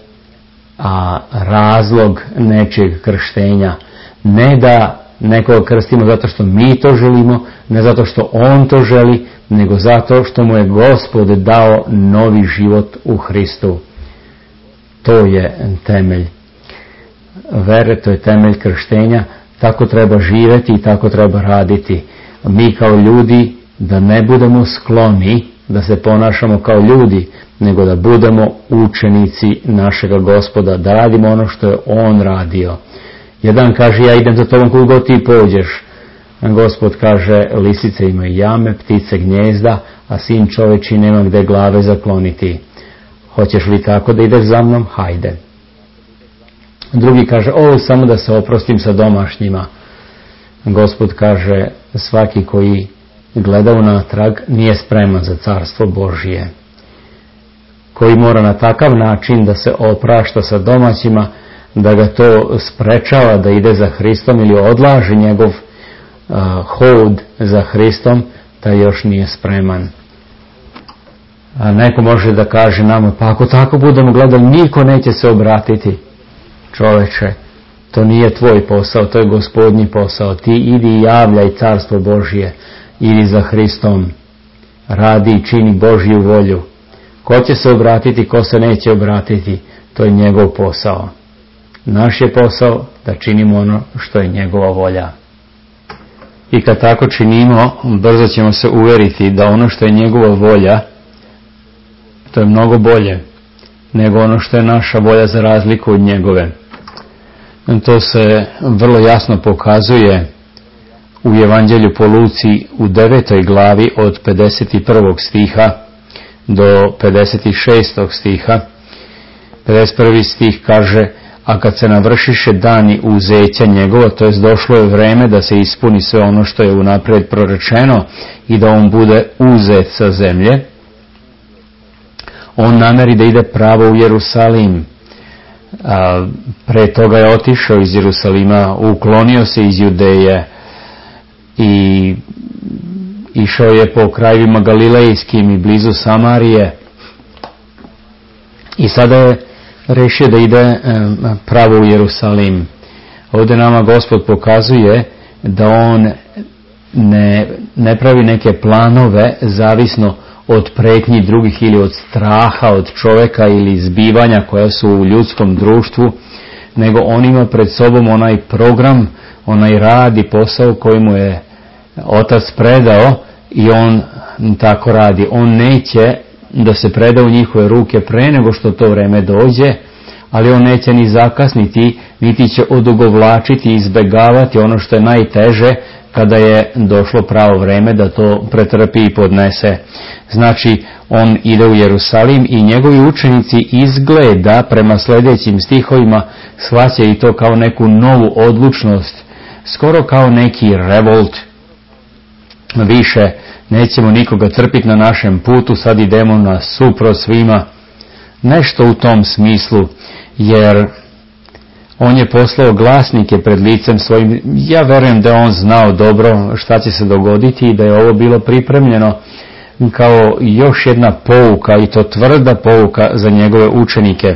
razlog nečijeg krštenja. Ne da nekoga krstimo zato što mi to želimo, ne zato što on to želi, nego zato što mu je Gospod dao novi život u Hristu. To je temelj vere, to je temelj krštenja. Tako treba živjeti i tako treba raditi. Mi kao ljudi da ne budemo skloni da se ponašamo kao ljudi, nego da budemo učenici našega Gospoda, da radimo ono što je on radio. Jedan kaže: ja idem za tobom kud god ti pođeš. Gospod kaže: lisice imaju jame, ptice gnjezda, a sin čovječji nema gdje glave zakloniti. Hoćeš li tako da ideš za mnom? Hajde. Drugi kaže: samo da se oprostim sa domašnjima. Gospod kaže: svaki koji gleda unatrag nije spreman za carstvo Božje. Koji mora na takav način da se oprašta sa domaćima, da ga to sprečava da ide za Hristom ili odlaže njegov hod za Hristom, da još nije spreman. A neko može da kaže nama: pa ako tako budemo gledali, niko neće se obratiti. Čoveče, to nije tvoj posao, to je Gospodnji posao. Ti idi i javljaj carstvo Božje, idi za Hristom, radi i čini Božju volju. Ko će se obratiti, ko se neće obratiti, to je njegov posao. Naš je posao da činimo ono što je njegova volja. I kad tako činimo, brzo ćemo se uveriti da ono što je njegova volja, to je mnogo bolje nego ono što je naša volja za razliku od njegove. To se vrlo jasno pokazuje u Evanđelju po Luci u 9. glavi od 51. stiha do 56. stiha. 51. stih kaže: a kad se navršiše dani uzeća njegova, to jest došlo je vreme da se ispuni sve ono što je unaprijed prorečeno i da on bude uzet sa zemlje, on nameri da ide pravo u Jerusalim. Pre toga je otišao iz Jerusalima, uklonio se iz Judeje i išao je po krajevima Galilejskim i blizu Samarije. I sada je rešio da ide pravo u Jerusalim. Ovdje nama Gospod pokazuje da on ne pravi neke planove zavisno od pretnji drugih ili od straha od čovjeka ili zbivanja koja su u ljudskom društvu, nego on ima pred sobom onaj program, onaj rad i posao koji mu je Otac predao i on tako radi. On neće da se preda u njihove ruke pre nego što to vreme dođe, ali on neće ni zakasniti, niti će odugovlačiti i izbegavati ono što je najteže kada je došlo pravo vreme da to pretrpi i podnese. Znači, on ide u Jerusalim i njegovi učenici izgleda prema sljedećim stihovima shvaćaju to kao neku novu odlučnost, skoro kao neki revolt. Više nećemo nikoga trpiti na našem putu, sad idemo na suprot svima. Nešto u tom smislu, jer on je poslao glasnike pred licem svojim. Ja verujem da on znao dobro šta će se dogoditi i da je ovo bilo pripremljeno kao još jedna pouka, i to tvrda pouka za njegove učenike.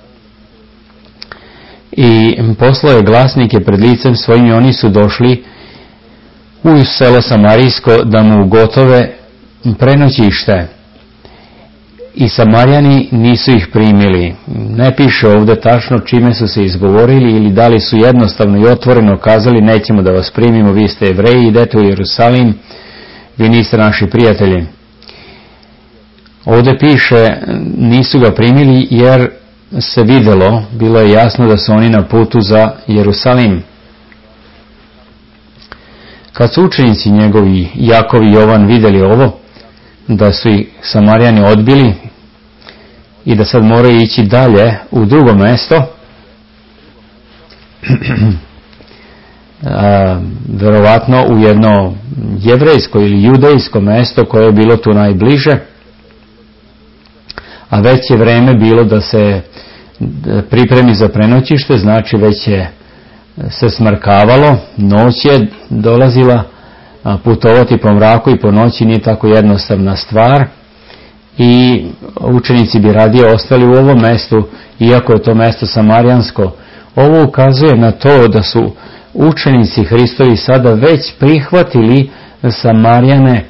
I poslao je glasnike pred licem svojim i oni su došli u selo Samarijsko da mu ugotove prenoćište. I Samarijani nisu ih primili. Ne piše ovdje tačno čime su se izgovorili ili da li su jednostavno i otvoreno kazali: nećemo da vas primimo, vi ste Jevreji, idete u Jerusalim, vi niste naši prijatelji. Ovdje piše nisu ga primili jer se vidjelo, bilo je jasno da su oni na putu za Jerusalim. Kad su učenici njegovi, Jakov i Jovan, vidjeli ovo, da su i Samarijani odbili i da sad moraju ići dalje u drugo mesto, verovatno u jedno jevrejsko ili judejsko mesto koje je bilo tu najbliže, a već je vreme bilo da se pripremi za prenoćište, znači već je se smrkavalo, noć je dolazila, putovati po mraku i po noći nije tako jednostavna stvar i učenici bi radije ostali u ovom mestu, iako je to mesto samarijansko. Ovo ukazuje na to da su učenici Hristovi sada već prihvatili Samarijane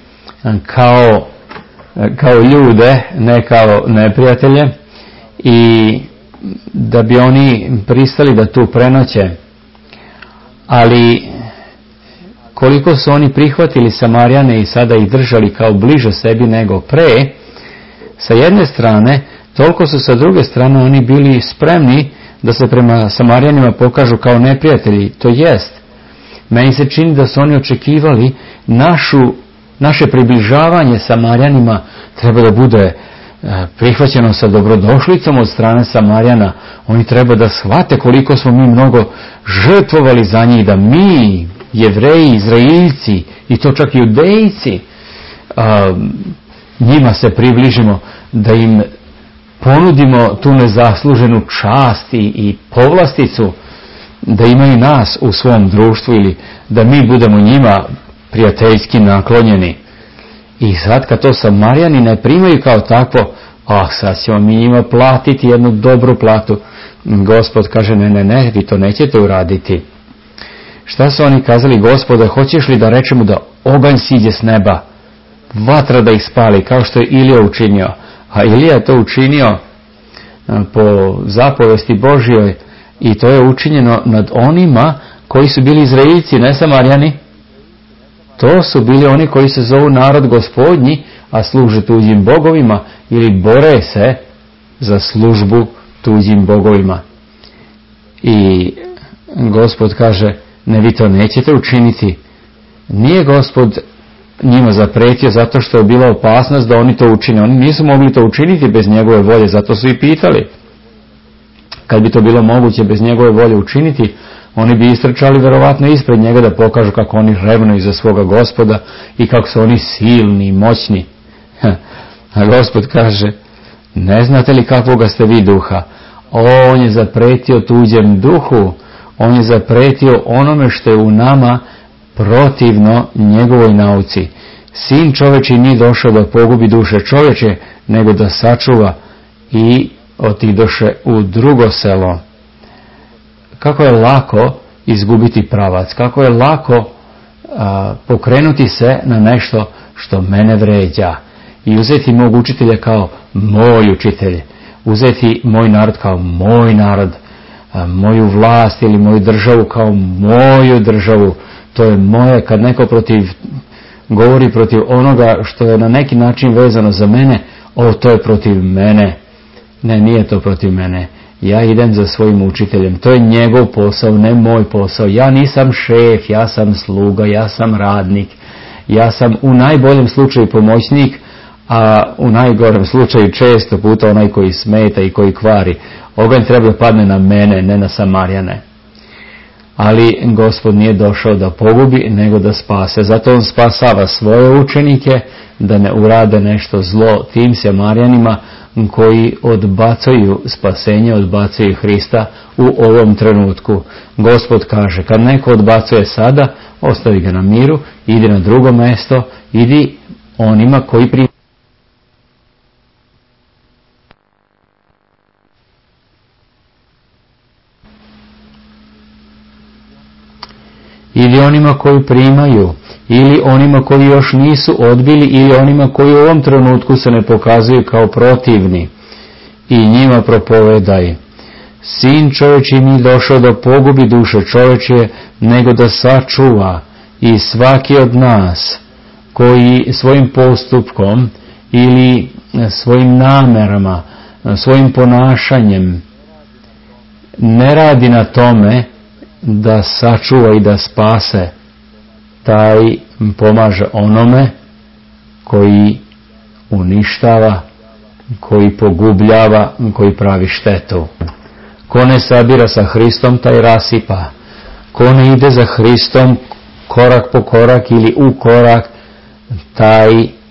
kao ljude, ne kao neprijatelje, i da bi oni pristali da tu prenoće. Ali koliko su oni prihvatili Samarijane i sada ih držali kao bliže sebi nego pre, sa jedne strane, toliko su sa druge strane oni bili spremni da se prema Samarijanima pokažu kao neprijatelji. To jest, meni se čini da su oni očekivali naše približavanje Samarijanima treba da bude prihvaćeno sa dobrodošlicom od strane Samarijana. Oni treba da shvate koliko smo mi mnogo žrtvovali za njih, da mi, Jevreji, Izraeljci i to čak Judejci, njima se približimo, da im ponudimo tu nezasluženu čast i povlasticu, da imaju nas u svom društvu ili da mi budemo njima prijateljski naklonjeni. I sad kad to Samarijani ne primaju kao takvo, sad ćemo mi njima platiti jednu dobru platu. Gospod kaže: ne, vi to nećete uraditi. Šta su oni kazali? Gospode, hoćeš li da rečemo da oganj siđe s neba, vatra da ih spali, kao što je Ilija učinio? A Ilija je to učinio po zapovesti Božjoj i to je učinjeno nad onima koji su bili Izraeljci, ne Samarijani. To su bili oni koji se zovu narod Gospodnji, a služe tuđim bogovima ili bore se za službu tuđim bogovima. I Gospod kaže, ne, vi to nećete učiniti. Nije Gospod njima zapretio zato što je bila opasnost da oni to učine. Oni nisu mogli to učiniti bez njegove volje, zato su i pitali. Kad bi to bilo moguće bez njegove volje učiniti, oni bi istrčali verovatno ispred njega da pokažu kako oni revnuju za svoga Gospoda i kako su oni silni i moćni. A Gospod kaže, ne znate li kakvoga ste vi duha? On je zapretio tuđem duhu, on je zapretio onome što je u nama protivno njegovoj nauci. Sin čoveči nije došao da pogubi duše čoveče, nego da sačuva, i otidoše u drugo selo. Kako je lako izgubiti pravac, kako je lako pokrenuti se na nešto što mene vređa i uzeti mog učitelja kao moj učitelj, uzeti moj narod kao moj narod, moju vlast ili moju državu kao moju državu. To je moje. Kad neko govori protiv onoga što je na neki način vezano za mene, to je protiv mene. Ne, nije to protiv mene. Ja idem za svojim učiteljem. To je njegov posao, ne moj posao. Ja nisam šef, ja sam sluga, ja sam radnik. Ja sam u najboljem slučaju pomoćnik, a u najgorem slučaju često puta onaj koji smeta i koji kvari. Oganj treba da padne na mene, ne na Samarijane. Ali Gospod nije došao da pogubi, nego da spase. Zato on spasava svoje učenike da ne urade nešto zlo tim Samarijanima koji odbacuju spasenje, odbacuju Hrista u ovom trenutku. Gospod kaže, kad neko odbacuje sada, ostavi ga na miru, idi na drugo mesto, idi onima koji primaju. Ili onima koji primaju, ili onima koji još nisu odbili, ili onima koji u ovom trenutku se ne pokazuju kao protivni. I njima propovedaj, sin čovječji nije došao da pogubi duše čovječje, nego da sačuva. I svaki od nas koji svojim postupkom ili svojim namerama, svojim ponašanjem ne radi na tome da sačuva i da spase, taj pomaže onome koji uništava, koji pogubljava, koji pravi štetu. Ko ne sabira sa Hristom, taj rasipa. Ko ne ide za Hristom korak po korak ili u korak, taj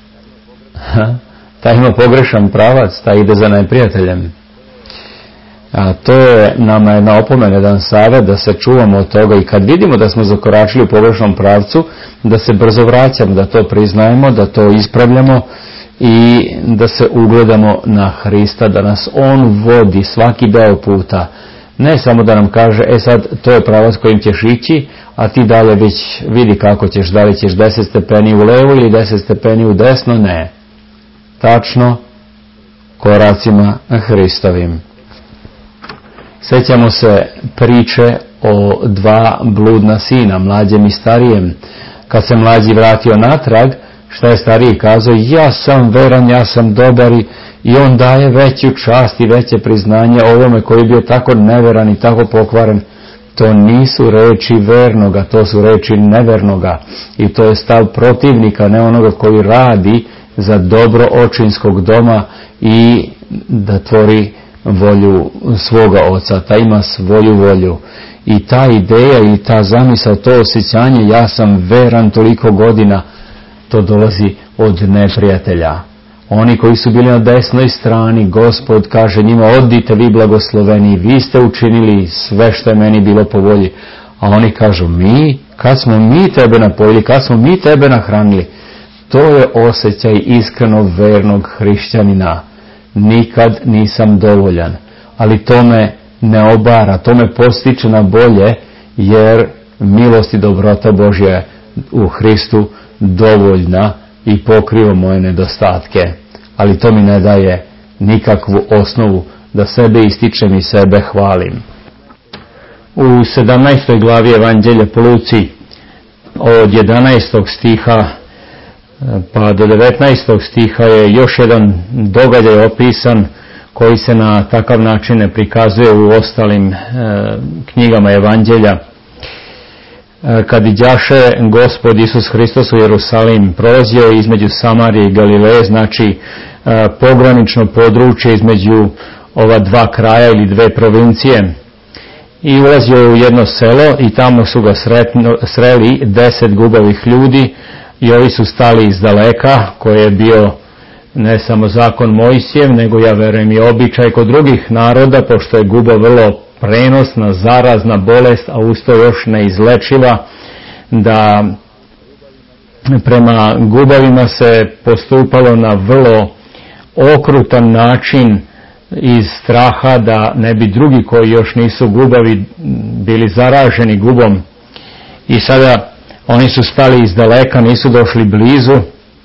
ima pogrešan pravac, taj ide za neprijateljem. A to je nama jedna opomena, jedan savjet da se čuvamo od toga i kad vidimo da smo zakoračili u pogrešnom pravcu, da se brzo vraćamo, da to priznajemo, da to ispravljamo i da se ugledamo na Hrista, da nas On vodi svaki deo puta. Ne samo da nam kaže, sad to je pravac kojim ćeš ići, a ti dalje već vidi kako ćeš, da li ćeš 10 stepeni u levo ili 10 stepeni u desno, ne. Tačno koracima Hristovim. Sjećamo se priče o dva bludna sina, mlađem i starijem. Kad se mlađi vratio natrag, šta je stariji kazao? Ja sam veran, ja sam dobar, i on daje veću čast i veće priznanje ovome koji je bio tako neveran i tako pokvaren. To nisu reči vernoga, to su reči nevernoga. I to je stav protivnika, ne onoga koji radi za dobro očinskog doma i da tvori volju svoga oca, ta ima svoju volju. I ta ideja i ta zamisao, to osjećanje, ja sam veran toliko godina, to dolazi od neprijatelja. Oni koji su bili na desnoj strani, Gospod kaže njima, odite vi blagosloveni, vi ste učinili sve što je meni bilo po volji. A oni kažu, mi? Kad smo mi tebe napojili, kad smo mi tebe nahranili? To je osjećaj iskreno vernog hrišćanina. Nikad nisam dovoljan, ali to me ne obara, to me postiče na bolje, jer milost i dobrota Božja je u Hristu dovoljna i pokriva moje nedostatke. Ali to mi ne daje nikakvu osnovu da sebe ističem i sebe hvalim. U 17. glavi Evanđelja po Luci od 11. stiha pa do 19. stiha je još jedan događaj opisan koji se na takav način ne prikazuje u ostalim knjigama Evanđelja. Kad iđaše Gospod Isus Hristos u Jerusalim, prolazio je između Samarije i Galileje, znači pogranično područje između ova dva kraja ili dve provincije, i ulazio je u jedno selo i tamo su ga sreli 10 gubavih ljudi i ovi su stali iz daleka, koji je bio ne samo zakon Mojsijev, nego ja verujem i običaj kod drugih naroda, pošto je guba vrlo prenosna, zarazna bolest, a usto još neizlečiva, da prema gubavima se postupalo na vrlo okrutan način iz straha da ne bi drugi koji još nisu gubavi bili zaraženi gubom. I sada oni su stali iz daleka, nisu došli blizu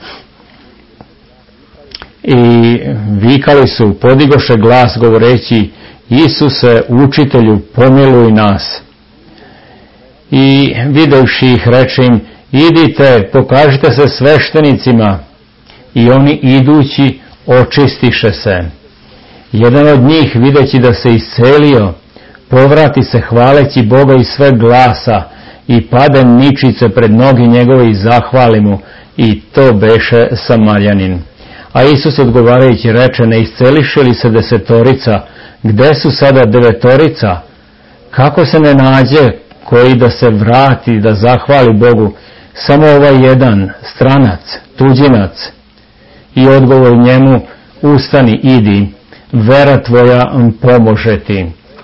i vikali su, podigoše glas govoreći: Isuse, učitelju, pomiluj nas. I videvši ih reče im: idite, pokažite se sveštenicima. I oni idući očistiše se. Jedan od njih, videći da se iscelio, povrati se hvaleći Boga iz sve glasa i pade ničice pred noge njegove i zahvali mu, i to beše Samarjanin. A Isus odgovarajući reče: ne isceliše li se 10? Gde su sada 9? Kako se ne nađe koji da se vrati, da zahvali Bogu, samo ovaj jedan, stranac, tuđinac? I odgovor njemu: ustani, idi, vera tvoja pomože ti.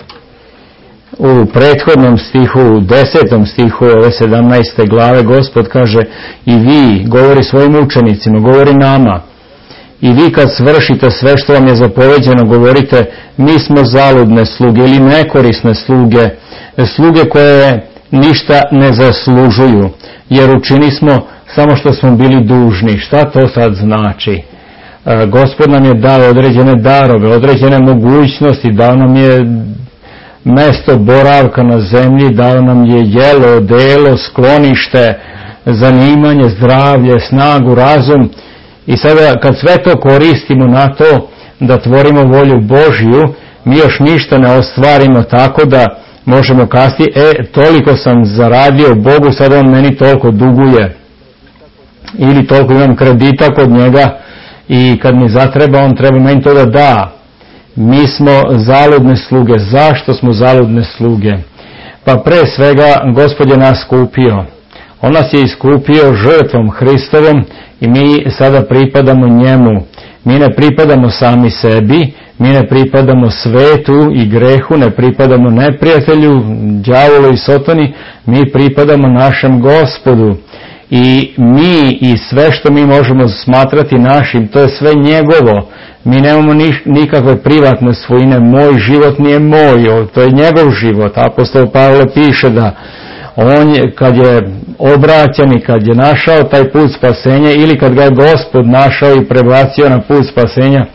U prethodnom stihu, u 10. stihu ove 17. glave, Gospod kaže: i vi, govori svojim učenicima, govori nama, i vi kad svršite sve što vam je zapoveđeno, govorite: mi smo zaludne sluge ili nekorisne sluge, sluge koje ništa ne zaslužuju, jer učinismo samo što smo bili dužni. Šta to sad znači? Gospod nam je dao određene darove, određene mogućnosti, dao nam je mesto boravka na zemlji, dao nam je jelo, odelo, sklonište, zanimanje, zdravlje, snagu, razum. I sada kad sve to koristimo na to da tvorimo volju Božju, mi još ništa ne ostvarimo, tako da možemo kazati: toliko sam zaradio Bogu, sad on meni toliko duguje, ili toliko imam kredita kod njega i kad mi zatreba, on treba meni to da da. Mi smo zaludne sluge. Zašto smo zaludne sluge? Pa pre svega Gospod je nas kupio. On nas je iskupio žrtvom Hristovom i mi sada pripadamo njemu. Mi ne pripadamo sami sebi, mi ne pripadamo svetu i grehu, ne pripadamo neprijatelju, đavolu i sotoni, mi pripadamo našem Gospodu. I mi i sve što mi možemo smatrati našim, to je sve njegovo. Mi nemamo nikakve privatne svojine. Moj život nije moj, to je njegov život. Apostol Pavle piše da on kad je obraćan i kad je našao taj put spasenja, ili kad ga je Gospod našao i prebacio na put spasenja,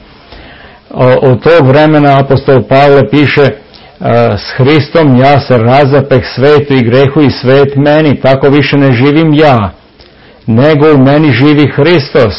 od tog vremena apostol Pavle piše: s Hristom ja se razapeh svetu i grehu i svet meni, tako više ne živim ja, nego u meni živi Hristos.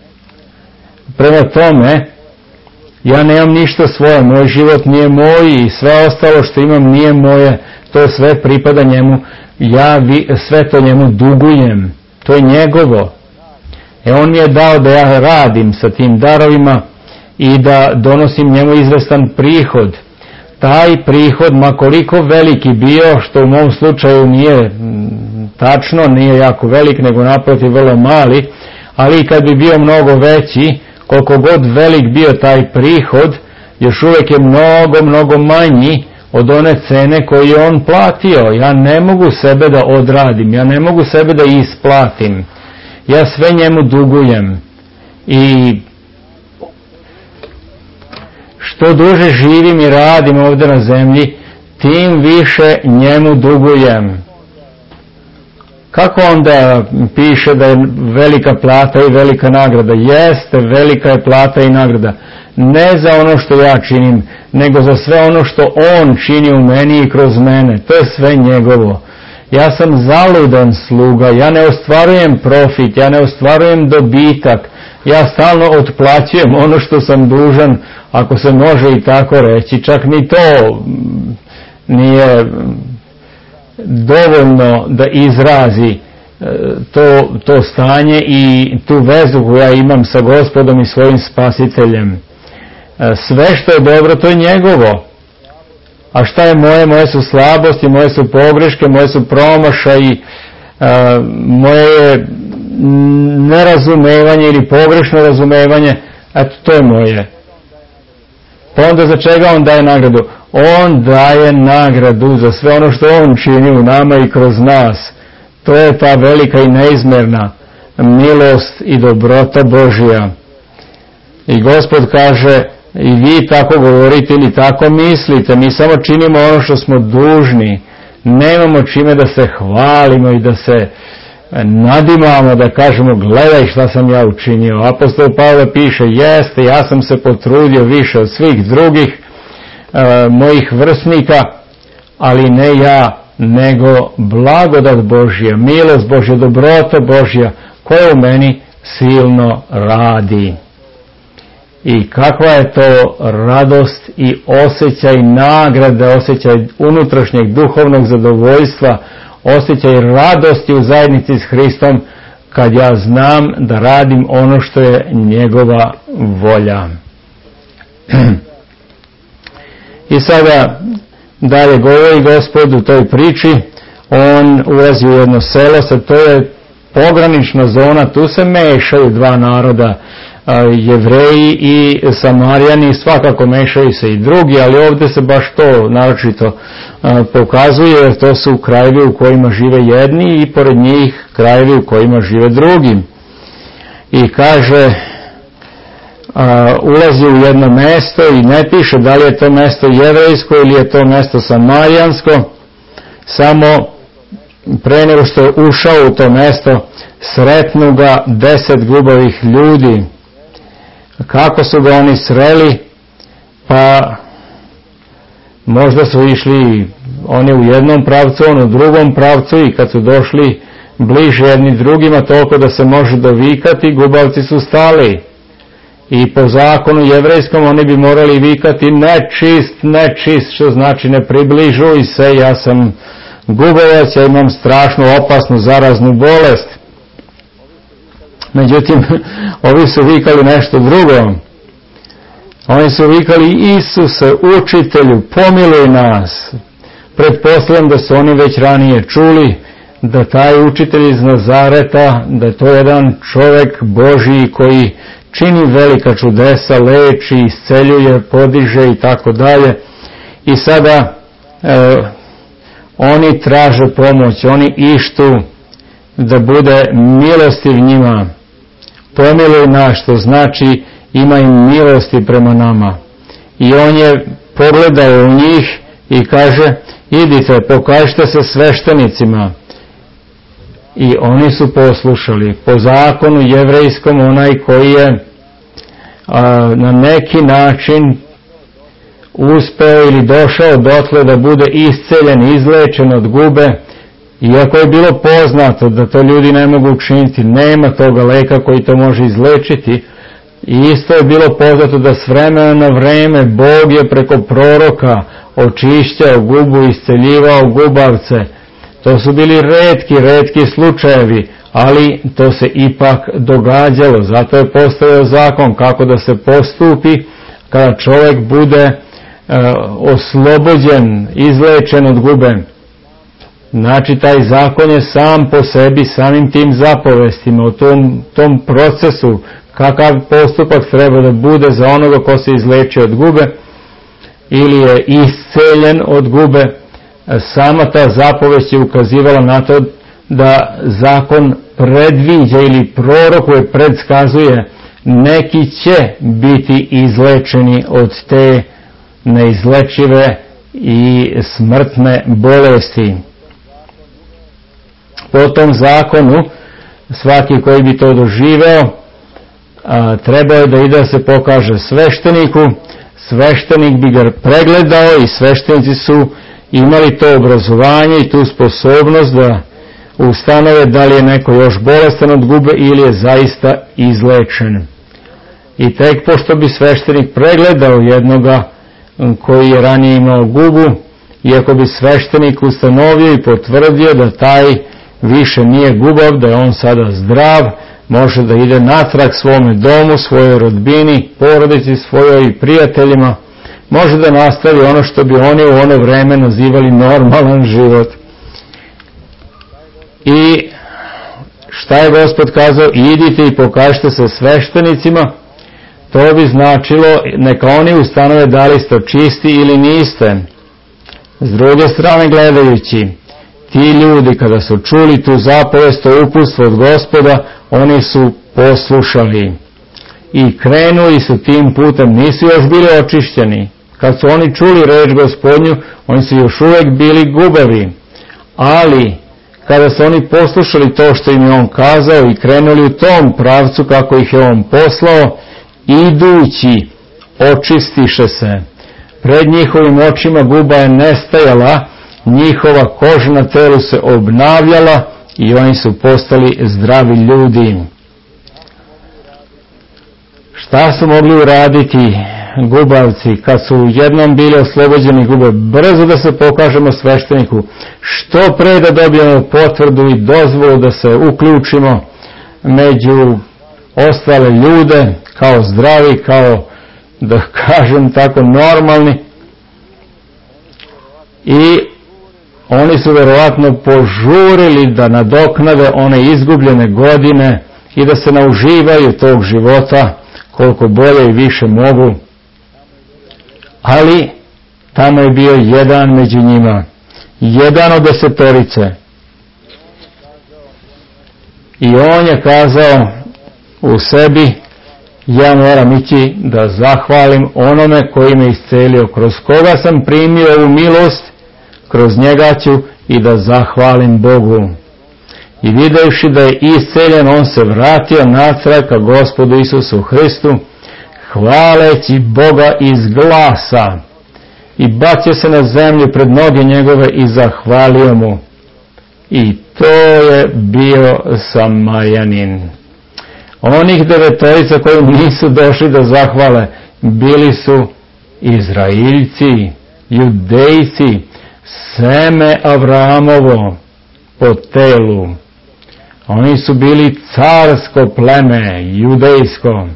Prema tome, ja nemam ništa svoje, moj život nije moj i sve ostalo što imam nije moje, to sve pripada njemu, ja sve to njemu dugujem, to je njegovo. On mi je dao da ja radim sa tim darovima i da donosim njemu izvestan prihod. Taj prihod, makoliko veliki bio, što u mom slučaju nije tačno, nije jako velik, nego naprotiv vrlo mali, ali kad bi bio mnogo veći, koliko god velik bio taj prihod, još uvijek je mnogo manji od one cene koju je on platio. Ja ne mogu sebe da odradim, ja ne mogu sebe da isplatim, ja sve njemu dugujem. I što duže živim i radim ovdje na zemlji, tim više njemu dugujem. Kako onda piše da je velika plata i velika nagrada? Jeste, velika je plata i nagrada. Ne za ono što ja činim, nego za sve ono što On čini u meni i kroz mene. To je sve njegovo. Ja sam zaludan sluga, ja ne ostvarujem profit, ja ne ostvarujem dobitak. Ja stalno otplaćujem ono što sam dužan, ako se može i tako reći. Čak ni to nije dovoljno da izrazi to stanje i tu vezu koju ja imam sa Gospodom i svojim Spasiteljem. Sve što je dobro, to je njegovo. A šta je moje? Moje su slabosti, moje su pogreške, moje su promašaji, moje je nerazumevanje ili pogrešno razumevanje. Eto, to je moje. Pa onda za čega On daje nagradu? On daje nagradu za sve ono što On čini u nama i kroz nas. To je ta velika i neizmjerna milost i dobrota Božja. I Gospod kaže, i vi tako govorite ili tako mislite, mi samo činimo ono što smo dužni, nemamo čime da se hvalimo i da se nadimamo, da kažemo gledaj šta sam ja učinio. Apostol Pavle piše, jeste, ja sam se potrudio više od svih drugih mojih vrsnika, ali ne ja, nego blagodat Božja, milost Božja, dobrota Božja koja u meni silno radi. I kakva je to radost i osjećaj nagrade, osjećaj unutrašnjeg duhovnog zadovoljstva, osjećaj radosti u zajednici s Hristom, kad ja znam da radim ono što je njegova volja. I sada dalje govori Gospod u toj priči, on ulazi u jedno selo, sad to je pogranična zona, tu se mešaju dva naroda, Jevreji i Samarijani, svakako mešaju se i drugi, ali ovdje se baš to naročito pokazuje, jer to su krajevi u kojima žive jedni i pored njih krajevi u kojima žive drugi. I kaže, ulazi u jedno mesto i ne piše da li je to mesto jevrejsko ili je to mesto samarijansko, samo pre nego što je ušao u to mesto sretnu ga 10 glubavih ljudi. Kako su ga oni sreli? Pa možda su išli oni u jednom pravcu, on u drugom pravcu, i kad su došli bliže jedni drugima toliko da se može dovikati, gubavci su stali. I po zakonu jevrejskom oni bi morali vikati nečist, nečist, što znači ne približuj se, ja sam gubavac, ja imam strašnu, opasnu, zaraznu bolest. Međutim, ovi su vikali nešto drugo. Oni su vikali, Isuse, učitelju, pomiluj nas. Pretpostavljam da su oni već ranije čuli da taj učitelj iz Nazareta, da je to jedan čovjek Božji koji čini velika čudesa, leči, isceljuje, podiže i tako dalje. I sada oni traže pomoć, oni ištu da bude milostiv njima. Pomiluj nas, što znači ima im milosti prema nama. I on je pogledao u njih i kaže, idite, pokažite se sveštenicima. I oni su poslušali. Po zakonu jevrejskom, onaj koji je na neki način uspeo ili došao dotle da bude isceljen, izlečen od gube, iako je bilo poznato da to ljudi ne mogu učiniti, nema toga leka koji to može izlečiti, i isto je bilo poznato da s vremena na vreme Bog je preko proroka očišćao gubu, isceljivao gubavce. To su bili retki slučajevi, ali to se ipak događalo. Zato je postojao zakon kako da se postupi kada čovjek bude oslobođen, izlečen od gube. Znači, taj zakon je sam po sebi, samim tim zapovestima, o tom procesu, kakav postupak treba da bude za onoga ko se izlečio od gube ili je isceljen od gube. Sama ta zapovest je ukazivala na to da zakon predviđa ili prorokuje, predskazuje, neki će biti izlečeni od te neizlečive i smrtne bolesti. po tom zakonu, svaki koji bi to doživeo, trebao je da ide da se pokaže svešteniku, sveštenik bi ga pregledao i sveštenici su imali to obrazovanje i tu sposobnost da ustanove da li je neko još bolestan od gube ili je zaista izlečen. I tek pošto bi sveštenik pregledao jednoga koji je ranije imao gubu, iako bi sveštenik ustanovio i potvrdio da taj više nije gubav, da je on sada zdrav, može da ide natrag svome domu, svojoj rodbini, porodici svojoj i prijateljima, može da nastavi ono što bi oni u ono vreme nazivali normalan život. I šta je Gospod kazao? Idite i pokažite se sveštenicima. To bi značilo neka oni ustanove da li ste čisti ili niste. S druge strane gledajući, ti ljudi kada su čuli tu zapovest o uputstvu od Gospoda, oni su poslušali i krenuli su tim putem, nisu još bili očišćeni. Kad su oni čuli reč Gospodnju, oni su još uvijek bili gubavi, ali kada su oni poslušali to što im je on kazao i krenuli u tom pravcu kako ih je on poslao, idući očistiše se. Pred njihovim očima guba je nestajala, njihova koža na telu se obnavljala i oni su postali zdravi ljudi. Šta su mogli uraditi gubavci kad su jednom bili oslobođeni gube? Brzo da se pokažemo svešteniku, što pre da dobijemo potvrdu i dozvolu da se uključimo među ostale ljude kao zdravi, kao da kažem tako normalni. I oni su verovatno požurili da nadoknade one izgubljene godine i da se nauživaju tog života koliko bolje i više mogu. Ali tamo je bio jedan među njima, jedan od 10. I on je kazao u sebi, ja moram ići da zahvalim onome koji me iscelio, kroz koga sam primio ovu milost, kroz njega ću i da zahvalim Bogu. I videvši da je isceljen, on se vratio natrag ka Gospodu Isusu Hristu, hvaleći Boga iz glasa, i bacio se na zemlju pred noge njegove i zahvalio mu. I to je bio Samarjanin. Onih 9 koji nisu došli da zahvale bili su Izraeljci, Judejci, seme Avramovo po telu. Oni su bili carsko pleme, judejsko.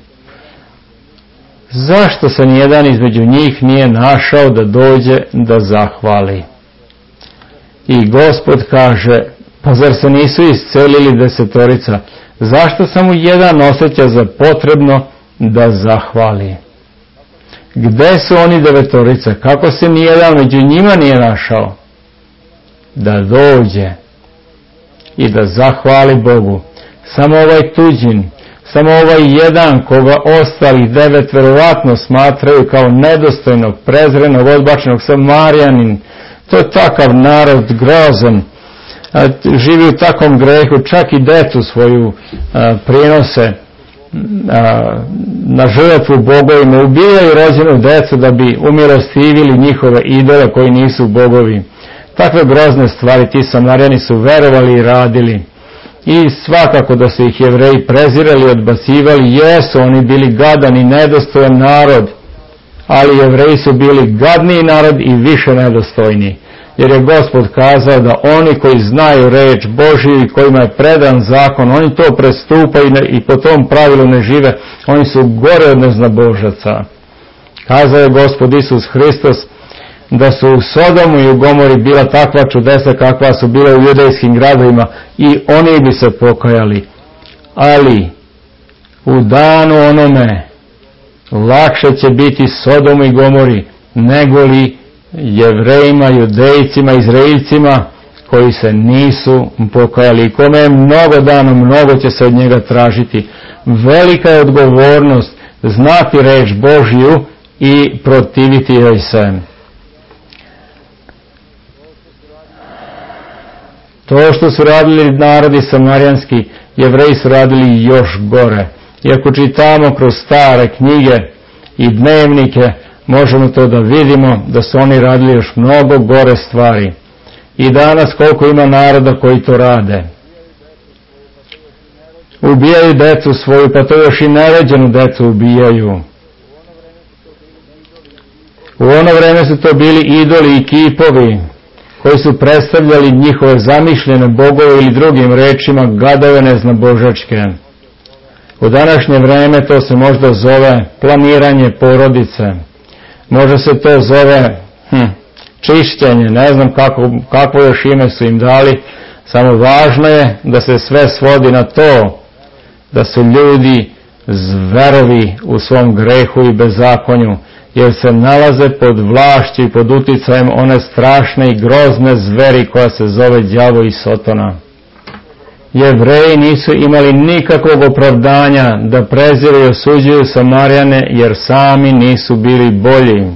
Zašto se nijedan između njih nije našao da dođe da zahvali? I Gospod kaže, pa zar se nisu iscelili 10? Zašto samo jedan osjeća za potrebno da zahvali? Gde su oni 9? Kako se nijedan među njima nije našao da dođe i da zahvali Bogu? Samo ovaj tuđin, samo ovaj jedan koga ostalih 9 verovatno smatraju kao nedostojnog, prezrenog, odbačenog, Samarjanin. To je takav narod grozan, živi u takvom grehu, čak i decu svoju prinose na žrtvu bogovima, ubijaju rođenu decu da bi umilostivili njihove idole koji nisu bogovi. Takve grozne stvari ti Samarjani su verovali i radili. I svakako da su ih Jevreji prezirali, odbacivali, jesu oni bili gadan i nedostojan narod, ali Jevreji su bili gadniji narod i više nedostojni. Jer je Gospod kazao da oni koji znaju reč Božju i kojima je predan zakon, oni to prestupaju i po tom pravilu ne žive, oni su gore od neznabožaca. Kazao je Gospod Isus Hristos da su u Sodomu i u Gomori bila takva čudesa kakva su bila u judejskim gradovima i oni bi se pokajali. Ali u danu onome lakše će biti Sodomu i Gomori nego li Jevrejima, Judejcima, Izraeljcima koji se nisu pokajali. I kome je mnogo dano, mnogo će se od njega tražiti. Velika je odgovornost znati reč Božju i protiviti joj se. To što su radili narodi samarijanski, Jevreji su radili još gore. I ako čitamo kroz stare knjige i dnevnike, možemo to da vidimo, da su oni radili još mnogo gore stvari. I danas koliko ima naroda koji to rade. Ubijaju decu svoju, pa to još i nerođenu decu ubijaju. U ono vreme su to bili idoli i kipovi koji su predstavljali njihove zamišljene bogove ili drugim rečima gadove neznabožačke. U današnje vreme to se možda zove planiranje porodice. Možda se to zove čišćenje, ne znam kakvo još ime su im dali, samo važno je da se sve svodi na to da su ljudi zverovi u svom grehu i bezakonju, jer se nalaze pod vlašću i pod uticajem one strašne i grozne zveri koja se zove đavo i sotona. Jevreji nisu imali nikakvog opravdanja da preziru i osuđuju Samarijane, jer sami nisu bili bolji.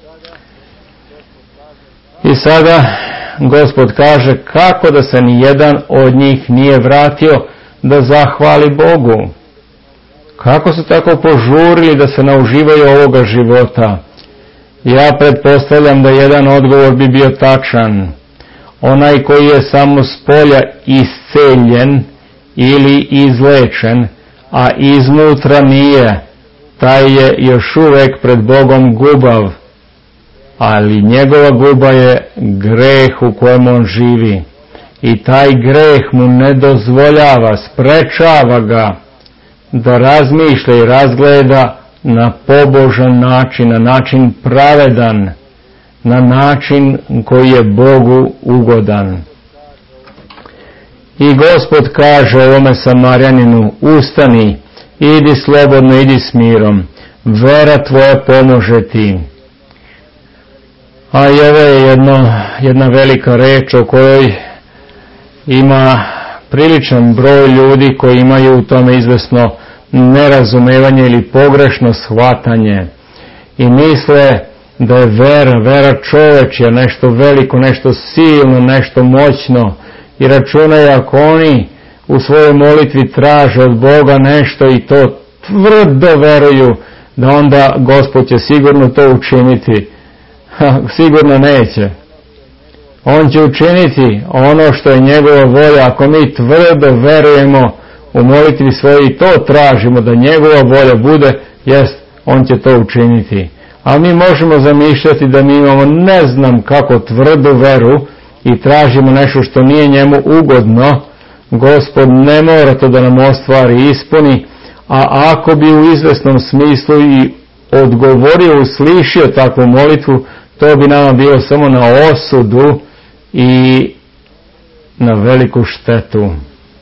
I sada Gospod kaže kako da se ni jedan od njih nije vratio da zahvali Bogu. Kako su tako požurili da se nauživaju ovoga života? Ja pretpostavljam da jedan odgovor bi bio tačan. Onaj koji je samo s polja isceljen ili izlečen, a iznutra nije, taj je još uvek pred Bogom gubav, ali njegova guba je greh u kojem on živi. I taj greh mu ne dozvoljava, sprečava ga da razmišlja i razgleda na pobožan način, na način pravedan, na način koji je Bogu ugodan. I Gospod kaže ovome Samarjaninu, ustani, idi slobodno, idi s mirom, vera tvoja pomože ti. A i ovo je jedna velika reč o kojoj ima priličan broj ljudi koji imaju u tome izvesno nerazumevanje ili pogrešno shvatanje i misle da je vera čovečja, nešto veliko, nešto silno, nešto moćno i računaju ako oni u svojoj molitvi traže od Boga nešto i to tvrdo veruju da onda Gospod će sigurno to učiniti. Sigurno neće. On će učiniti ono što je njegova volja. Ako mi tvrdo verujemo u molitvi svoje i to tražimo da njegova volja bude, jest, on će to učiniti. A mi možemo zamišljati da mi imamo ne znam kako tvrdu veru i tražimo nešto što nije njemu ugodno. Gospod ne mora to da nam ostvari i ispuni, a ako bi u izvesnom smislu i odgovorio, uslišio takvu molitvu, to bi nama bilo samo na osudu i na veliku štetu.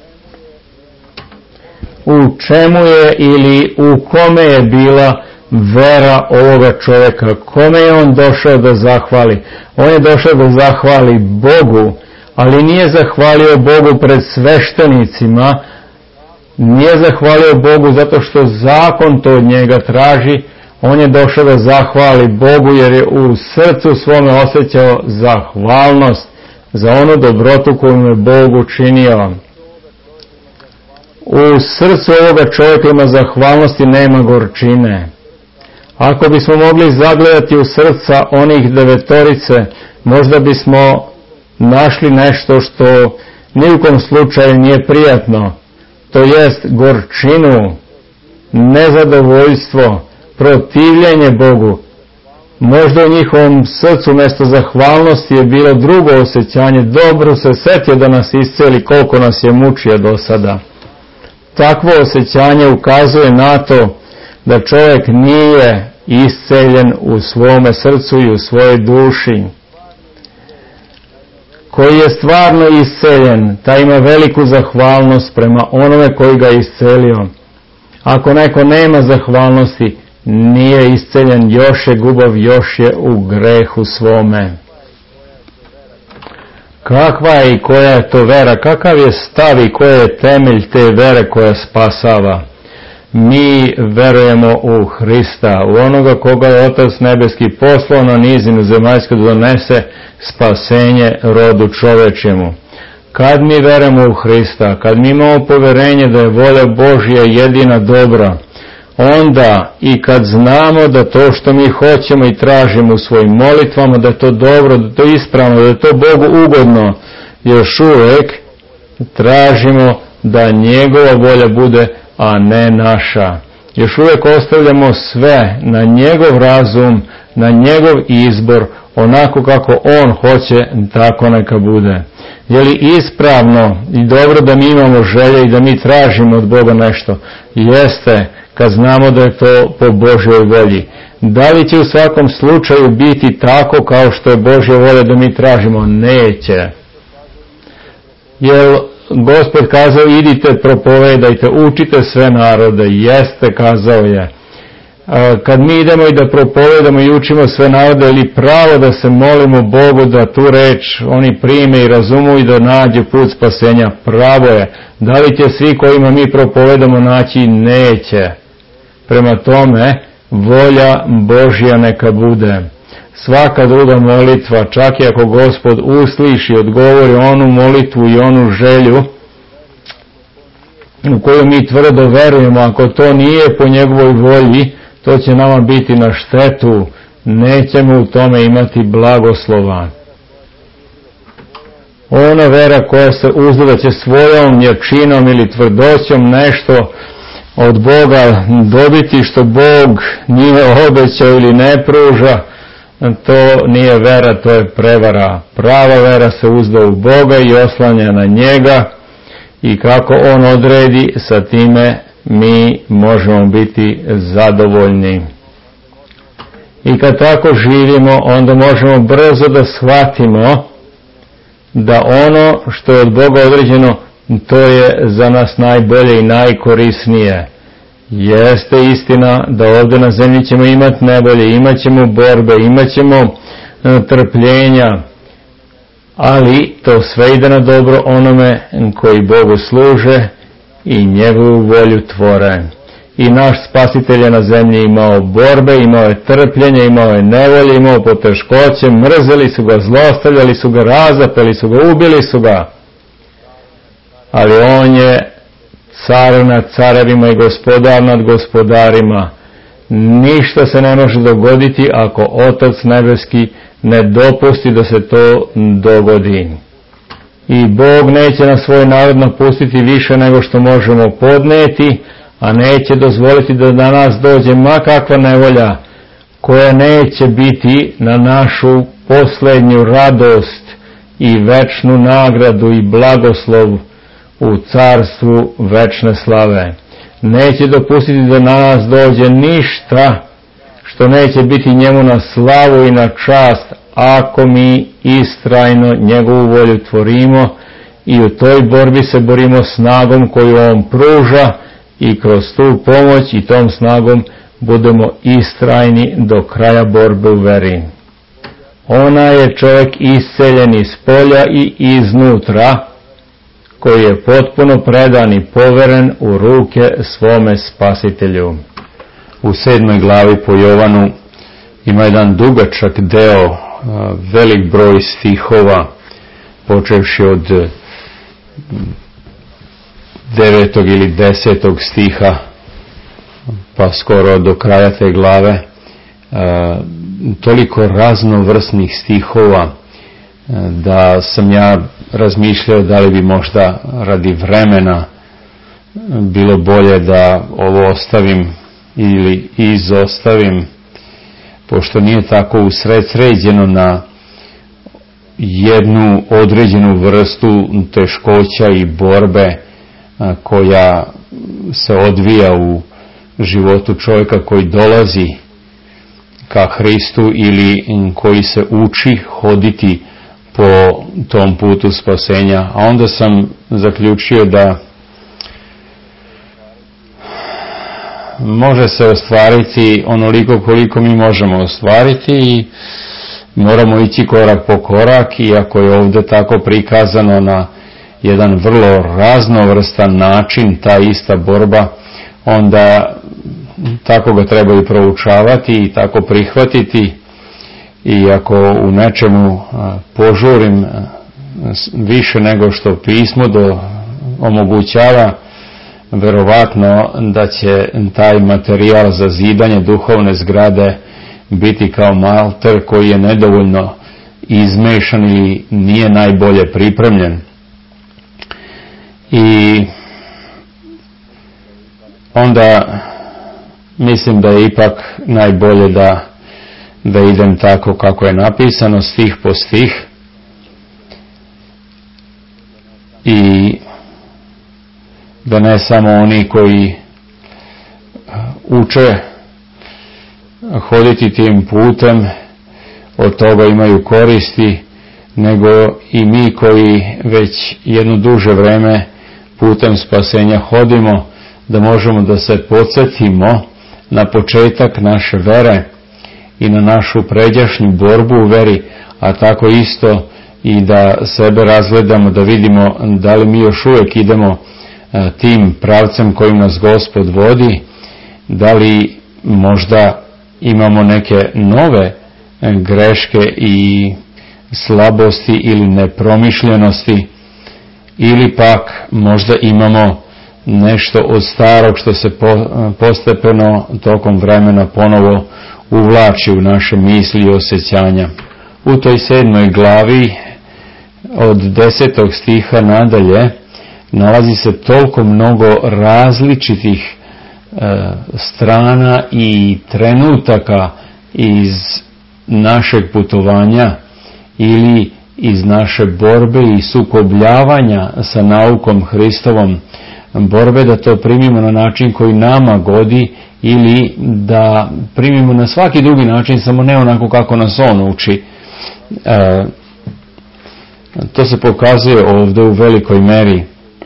U čemu je ili u kome je bila vera ovoga čovjeka? Kome je on došao da zahvali? On je došao da zahvali Bogu, ali nije zahvalio Bogu pred sveštenicima, nije zahvalio Bogu zato što zakon to od njega traži. On je došao da zahvali Bogu jer je u srcu svome osjećao zahvalnost za onu dobrotu koju mu je Bog učinio. U srcu ovoga čovjeka ima zahvalnosti, nema gorčine. Ako bismo mogli zagledati u srca onih 9, možda bismo našli nešto što ni u kom slučaju nije prijatno. To jest gorčinu, nezadovoljstvo, protivljenje Bogu. Možda u njihovom srcu mjesto zahvalnosti je bilo drugo osjećanje. Dobro se setio da nas isceli, koliko nas je mučio do sada. Takvo osjećanje ukazuje na to da čovjek nije isceljen u svome srcu i u svojoj duši. Koji je stvarno isceljen, taj ima veliku zahvalnost prema onome koji ga je iscelio. Ako neko nema zahvalnosti, nije isceljen, još je gubav, još je u grehu svome. Kakva je i koja je to vera? Kakav je stav i koji je temelj te vere koja spasava? Mi verujemo u Hrista, u onoga koga je Otac nebeski poslao na nizinu zemaljsku da donese spasenje rodu čovečjemu. kad mi verujemo u Hrista, kad mi imamo poverenje da je volja Božja jedina dobra, onda i kad znamo da to što mi hoćemo i tražimo u svojim molitvama, da je to dobro, da je to ispravno, da je to Bogu ugodno, još uvijek tražimo da njegova volja bude, a ne naša. Još uvijek ostavljamo sve na njegov razum, na njegov izbor, onako kako on hoće, tako neka bude. Je li ispravno i dobro da mi imamo želje i da mi tražimo od Boga nešto? Jeste, kad znamo da je to po Božjoj volji. Da li će u svakom slučaju biti tako kao što je Božja volja da mi tražimo? Neće. Jer Gospod kazao, idite, propovedajte, učite sve narode. Jeste, kazao je. Kad mi idemo i da propovedamo i učimo sve narode, ili pravo da se molimo Bogu da tu reč oni prime i razumu i da nađe put spasenja? Pravo je. Da li će svi kojima mi propovedamo naći? Neće. Prema tome, volja Božja neka bude. Svaka druga molitva, čak i ako Gospod usliši i odgovori onu molitvu i onu želju u koju mi tvrdo verujemo, ako to nije po njegovoj volji, to će nama biti na štetu, nećemo u tome imati blagoslova. Ona vera koja se uzda da će svojom jačinom ili tvrdoćom nešto od Boga dobiti što Bog nije obećao ili ne pruža, to nije vera, to je prevara. Prava vera se uzda u Boga i oslanja na njega, i kako on odredi, sa time mi možemo biti zadovoljni. I kad tako živimo, onda možemo brzo da shvatimo da ono što je od Boga određeno, to je za nas najbolje i najkorisnije. Jeste istina da ovdje na zemlji ćemo imati nevolje, imat ćemo borbe, imat ćemo trpljenja, ali to sve ide na dobro onome koji Bogu služe i njegovu volju tvore. I naš Spasitelj je na zemlji imao borbe, imao je trpljenje, imao je nevolje, imao poteškoće, mrzeli su ga, zlostavljali su ga, razapeli su ga, ubili su ga. Ali on je car nad carevima i gospodar nad gospodarima. Ništa se ne može dogoditi ako Otac nebeski ne dopusti da se to dogodi. I Bog neće na svoj narod napustiti više nego što možemo podneti, a neće dozvoliti da na nas dođe ma kakva nevolja koja neće biti na našu posljednju radost i večnu nagradu i blagoslov u carstvu večne slave. Neće dopustiti da na nas dođe ništa što neće biti njemu na slavu i na čast, ako mi istrajno njegovu volju tvorimo i u toj borbi se borimo snagom koju on pruža i kroz tu pomoć i tom snagom budemo istrajni do kraja borbe u veri. Ona je čovjek isceljen iz polja i iznutra, koji je potpuno predan i poveren u ruke svome Spasitelju. U 7. glavi po Jovanu ima jedan dugačak deo, velik broj stihova, počevši od 9. ili 10. stiha pa skoro do kraja te glave, toliko raznovrsnih stihova da sam ja razmišljao da li bi možda radi vremena bilo bolje da ovo ostavim ili izostavim, pošto nije tako usredsređeno na jednu određenu vrstu teškoća i borbe koja se odvija u životu čovjeka koji dolazi ka Hristu ili koji se uči hoditi po tom putu spasenja. A onda sam zaključio da može se ostvariti onoliko koliko mi možemo ostvariti i moramo ići korak po korak, iako je ovdje tako prikazano na jedan vrlo raznovrstan način ta ista borba, onda tako ga treba i proučavati i tako prihvatiti. I ako u nečemu požurim više nego što pismo omogućava, verovatno da će taj materijal za zidanje duhovne zgrade biti kao malter koji je nedovoljno izmešan ili nije najbolje pripremljen. I onda mislim da je ipak najbolje da idem tako kako je napisano, stih po stih, i da ne samo oni koji uče hoditi tim putem od toga imaju koristi, nego i mi koji već jedno duže vreme putem spasenja hodimo, da možemo da se podsjetimo na početak naše vere i na našu pređašnju borbu u veri, a tako isto i da sebe razgledamo, da vidimo da li mi još uvijek idemo tim pravcem kojim nas Gospod vodi, da li možda imamo neke nove greške i slabosti ili nepromišljenosti, ili pak možda imamo nešto od starog što se postepeno tokom vremena ponovo uvlači u naše misli i osjećanja. U toj 7. glavi od 10. stiha nadalje nalazi se toliko mnogo različitih strana i trenutaka iz našeg putovanja ili iz naše borbe i sukobljavanja sa naukom Hristovom, borbe da to primimo na način koji nama godi ili da primimo na svaki drugi način, samo ne onako kako nas on uči. To se pokazuje ovdje u velikoj meri.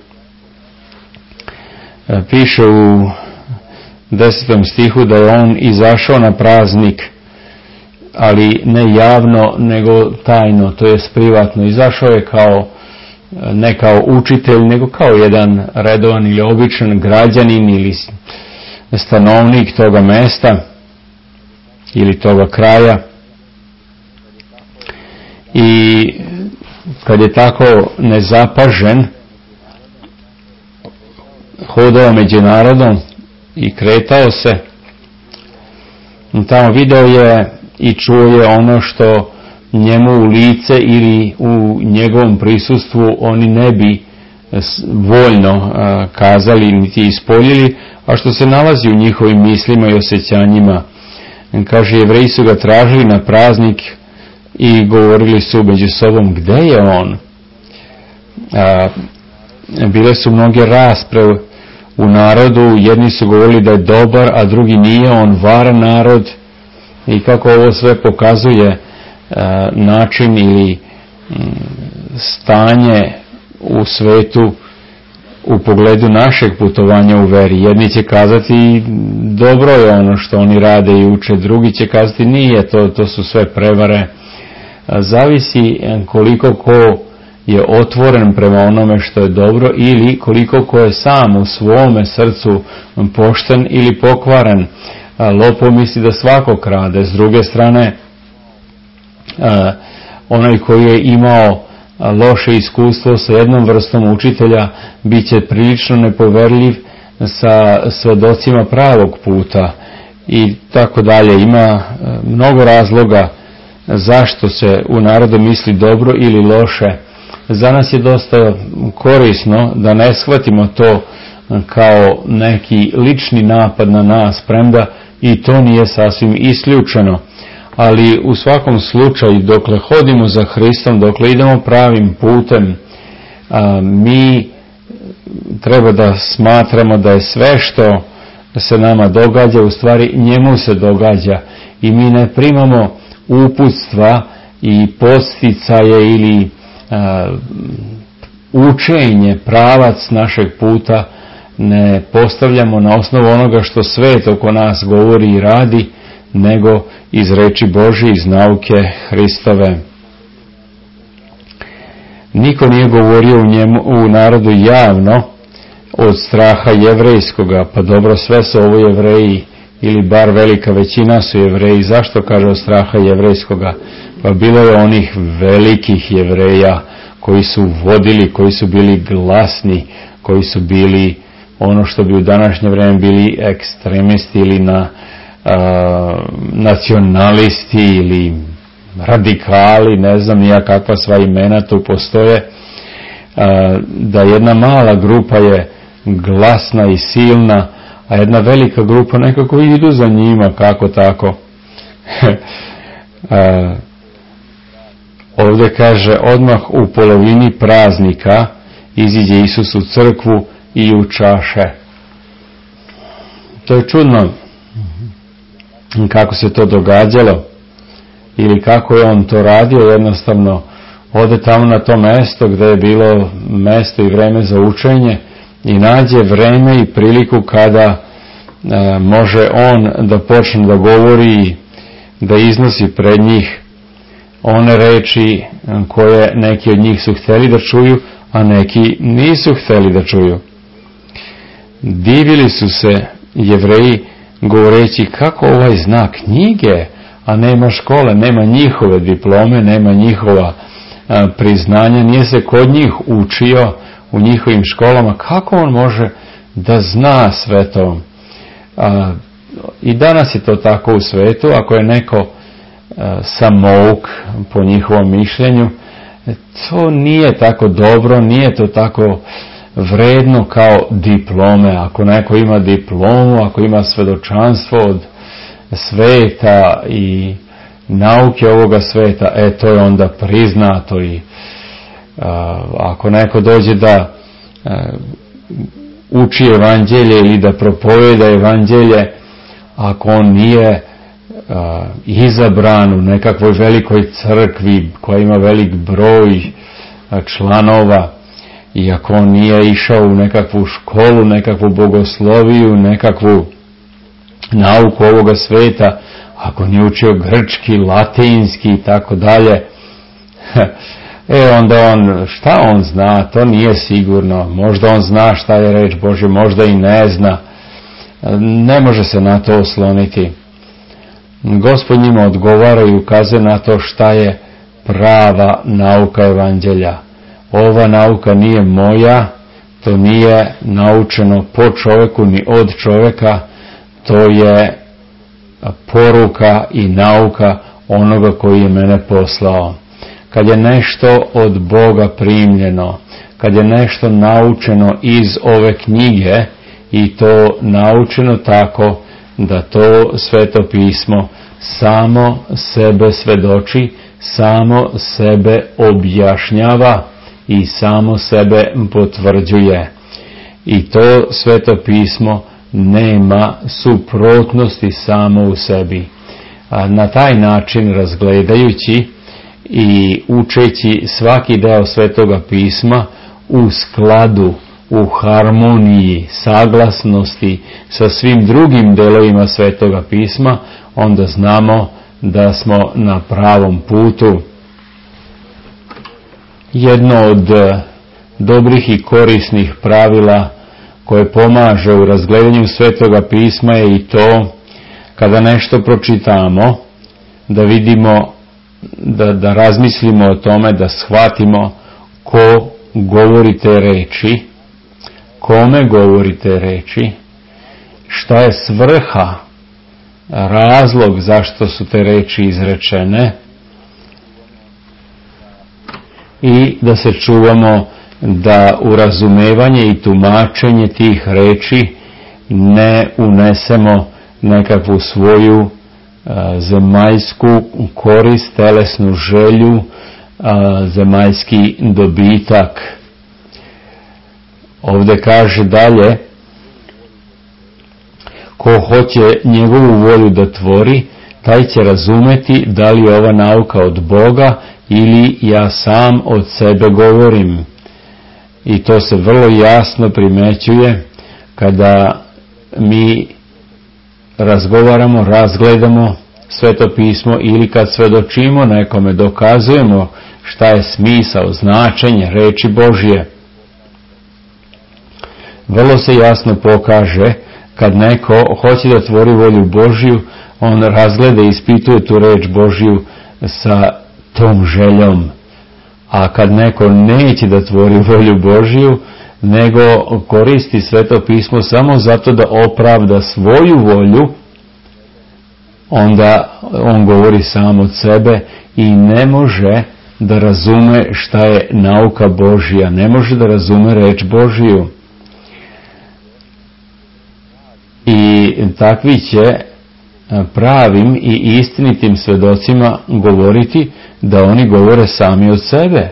Piše u 10. stihu da je on izašao na praznik, ali ne javno, nego tajno, to jest privatno. Izašao je ne kao učitelj, nego kao jedan redovan ili običan građanin ili stanovnik toga mesta ili toga kraja. I kad je tako nezapažen hodao među narodom i kretao se, tamo video je i čuo je ono što njemu u lice ili u njegovom prisustvu oni ne bi voljno kazali niti ispoljili, a što se nalazi u njihovim mislima i osjećanjima. Kaže, Jevreji su ga tražili na praznik i govorili su među sobom, gde je on? Bile su mnoge rasprave u narodu, jedni su govorili da je dobar, a drugi nije, on vara narod. I kako ovo sve pokazuje način ili stanje u svetu u pogledu našeg putovanja u veri. Jedni će kazati dobro je ono što oni rade i uče, drugi će kazati nije, to su sve prevare. Zavisi koliko ko je otvoren prema onome što je dobro ili koliko ko je sam u svome srcu pošten ili pokvaren. Lopov misli da svako krade. S druge strane, onaj koji je imao loše iskustvo sa jednom vrstom učitelja bit će prilično nepoverljiv sa svedocima pravog puta i tako dalje. Ima mnogo razloga zašto se u narodu misli dobro ili loše. Za nas je dosta korisno da ne shvatimo to kao neki lični napad na nas, premda i to nije sasvim isključeno. Ali u svakom slučaju, dokle hodimo za Hristom, dokle idemo pravim putem, mi treba da smatramo da je sve što se nama događa, u stvari njemu se događa. I mi ne primamo uputstva i podsticaje ili učenje, pravac našeg puta ne postavljamo na osnovu onoga što svet oko nas govori i radi, nego iz reči Božje, iz nauke Hristove. Niko nije govorio u narodu javno od straha jevrejskoga, pa dobro, sve su ovo Jevreji, ili bar velika većina su Jevreji. Zašto kaže od straha jevrejskoga? Pa bilo je onih velikih Jevreja koji su vodili, koji su bili glasni, koji su bili ono što bi u današnje vrijeme bili ekstremisti ili nacionalisti ili radikali, ne znam nija kakva sva imena tu postoje, da jedna mala grupa je glasna i silna, a jedna velika grupa nekako idu za njima kako tako. Ovdje kaže, odmah u polovini praznika iziđe Isus u crkvu i u čaše. To je čudno kako se to događalo ili kako je on to radio. Jednostavno ode tamo na to mesto gdje je bilo mesto i vreme za učenje i nađe vreme i priliku kada može on da počne da govori, da iznosi pred njih one reči koje neki od njih su htjeli da čuju, a neki nisu htjeli da čuju. Divili su se Jevreji govoreći, kako ovaj zna knjige, a nema škole, nema njihove diplome, nema njihova priznanja, nije se kod njih učio u njihovim školama, kako on može da zna sve to? I danas je to tako u svetu. Ako je neko samouk po njihovom mišljenju, to nije tako dobro, nije to tako vredno kao diplome. Ako neko ima diplomu, ako ima svedočanstvo od sveta i nauke ovoga sveta, to je onda priznato. I ako neko dođe da uči evanđelje ili da propoveda evanđelje, ako on nije izabran u nekakvoj velikoj crkvi koja ima velik broj članova, i ako on nije išao u nekakvu školu, nekakvu bogosloviju, nekakvu nauku ovoga sveta, ako nije učio grčki, latinski i tako dalje, onda on, šta on zna, to nije sigurno. Možda on zna šta je reč Božja, možda i ne zna. Ne može se na to osloniti. Gospod njima odgovara i ukazuje na to šta je prava nauka evanđelja. Ova nauka nije moja, to nije naučeno po čovjeku ni od čovjeka, to je poruka i nauka onoga koji je mene poslao. Kad je nešto od Boga primljeno, kad je nešto naučeno iz ove knjige i to naučeno tako da to Sveto pismo samo sebe svedoči, samo sebe objašnjava i samo sebe potvrđuje. I to Sveto pismo nema suprotnosti samo u sebi. Na taj način, razgledajući i učeći svaki deo Svetoga pisma u skladu, u harmoniji, saglasnosti sa svim drugim delovima Svetoga pisma, onda znamo da smo na pravom putu. Jedno od dobrih i korisnih pravila koje pomaže u razgledanju Svetoga pisma je i to, kada nešto pročitamo, da vidimo, da razmislimo o tome, da shvatimo ko govori te reči, kome govori te reči, šta je svrha, razlog zašto su te reči izrečene, i da se čuvamo da u razumevanje i tumačenje tih reči ne unesemo nekakvu svoju zemaljsku korist, telesnu želju, zemaljski dobitak. Ovdje kaže dalje, ko hoće njegovu volju da tvori, taj će razumeti da li je ova nauka od Boga ili ja sam od sebe govorim. I to se vrlo jasno primećuje kada mi razgovaramo, razgledamo Sveto pismo ili kad svedočimo nekome, dokazujemo šta je smisao, značenje reči Božje. Vrlo se jasno pokaže kad neko hoće da tvori volju Božju, on razgleda i ispituje tu reč Božju sa tom željom. a kad neko neće da tvori volju Božju, nego koristi Sveto pismo samo zato da opravda svoju volju, onda on govori sam od sebe i ne može da razume šta je nauka Božja, ne može da razume reč Božju. I takvi će pravim i istinitim svedocima govoriti da oni govore sami od sebe.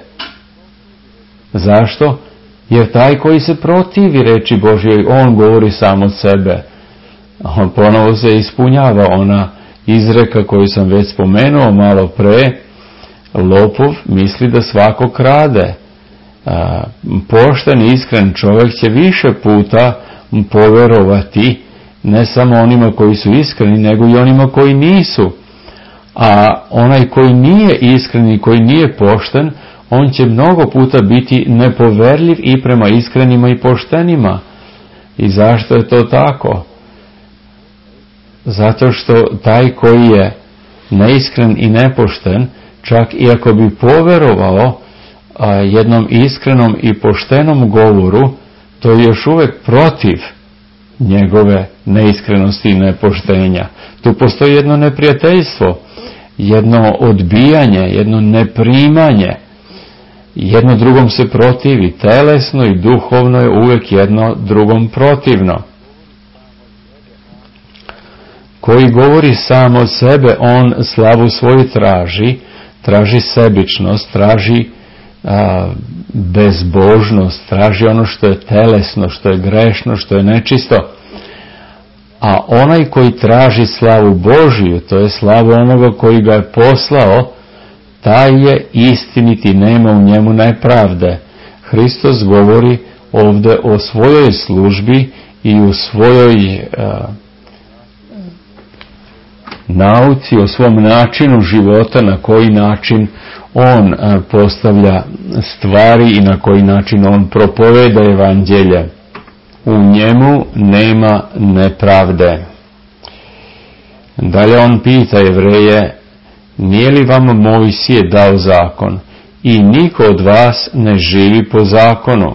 Zašto? Jer taj koji se protivi reči Božjoj, on govori sam od sebe. Ponovo se ispunjava ona izreka koju sam već spomenuo malo pre, lopov misli da svako krade. Pošten i iskren čovjek će više puta poverovati ne samo onima koji su iskreni, nego i onima koji nisu. A onaj koji nije iskren i koji nije pošten, on će mnogo puta biti nepoverljiv i prema iskrenima i poštenima. I zašto je to tako? Zato što taj koji je neiskren i nepošten, čak i ako bi poverovao jednom iskrenom i poštenom govoru, to je još uvijek protiv njegove neiskrenosti i nepoštenja. Tu postoji jedno neprijateljstvo, jedno odbijanje, jedno neprimanje. Jedno drugom se protivi, telesno i duhovno je uvijek jedno drugom protivno. Koji govori sam od sebe, on slavu svoju traži sebičnost, traži bezbožnost, traži ono što je telesno, što je grešno, što je nečisto. A onaj koji traži slavu Božiju, to je slavu onoga koji ga je poslao, taj je istinit i nema u njemu nepravde. Hristos govori ovdje o svojoj službi i u svojoj nauci, o svom načinu života, na koji način on postavlja stvari i na koji način on propoveda evanđelje. U njemu nema nepravde. Dalje on pita Jevreje, nije li vam Mojsije dao zakon i niko od vas ne živi po zakonu?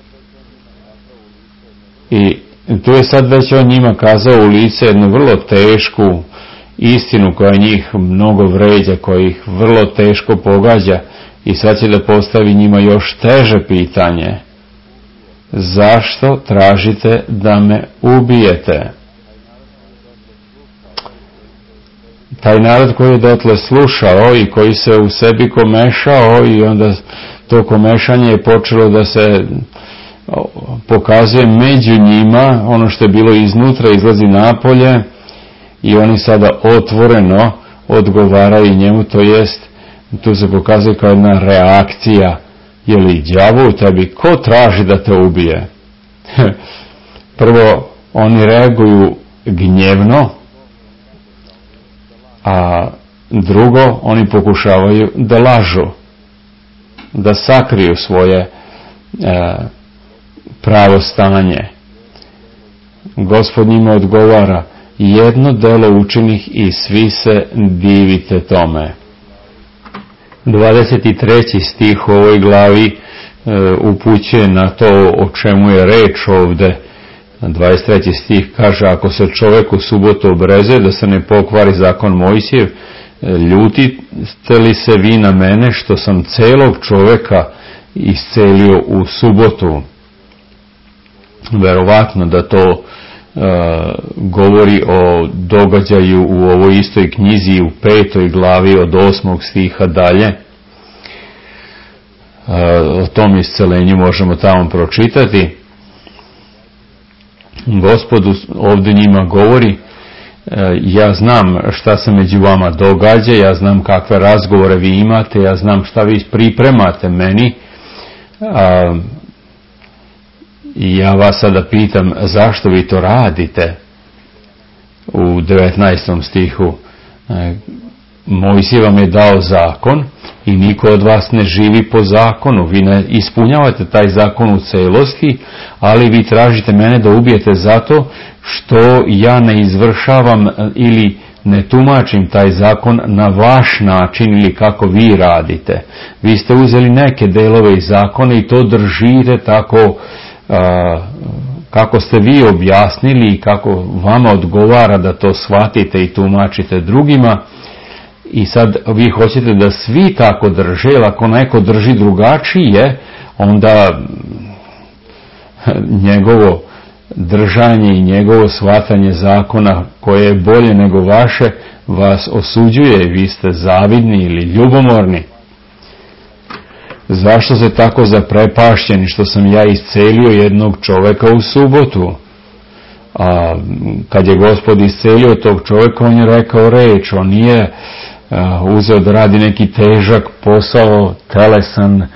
I tu je sad već on njima kazao u lice jednu vrlo tešku istinu koja njih mnogo vređa, koja ih vrlo teško pogađa, i sad će da postavi njima još teže pitanje. Zašto tražite da me ubijete? Taj narod koji je dotle slušao i koji se u sebi komešao, i onda to komešanje je počelo da se pokazuje među njima, ono što je bilo iznutra izlazi napolje, i oni sada otvoreno odgovaraju njemu, to jest tu se pokazuje kao jedna reakcija. Je li đavo u tebi? Ko traži da te ubije? Prvo, oni reaguju gnjevno, a drugo, oni pokušavaju da lažu, da sakriju svoje pravo stanje. Gospod njima odgovara, jedno delo učinih i svi se divite tome. 23. stih u ovoj glavi upućuje na to o čemu je reč ovde. 23. stih kaže, ako se čovjek u subotu obrezuje da se ne pokvari zakon Mojsijev, ljutite li se vi na mene što sam celog čovjeka iscelio u subotu? Verovatno da to govori o događaju u ovoj istoj knjizi u 5. glavi od 8. stiha dalje. O tom iscelenju možemo tamo pročitati. Gospod ovdje njima govori, ja znam šta se među vama događa, ja znam kakve razgovore vi imate, ja znam šta vi pripremate meni, i ja vas sada pitam, zašto vi to radite? U 19. stihu, Mojsije vam je dao zakon i niko od vas ne živi po zakonu. Vi ne ispunjavate taj zakon u celosti, ali vi tražite mene da ubijete zato što ja ne izvršavam ili ne tumačim taj zakon na vaš način ili kako vi radite. Vi ste uzeli neke delove iz zakona i to držite tako kako ste vi objasnili i kako vama odgovara da to shvatite i tumačite drugima. I sad vi hoćete da svi tako drže, jer ako neko drži drugačije, onda njegovo držanje i njegovo shvatanje zakona koje je bolje nego vaše vas osuđuje i vi ste zavidni ili ljubomorni. Zašto ste tako zaprepašćeni što sam ja iscelio jednog čoveka u subotu? A kad je Gospod iscelio tog čoveka, on je rekao reč, on nije uzeo da radi neki težak posao, telesan,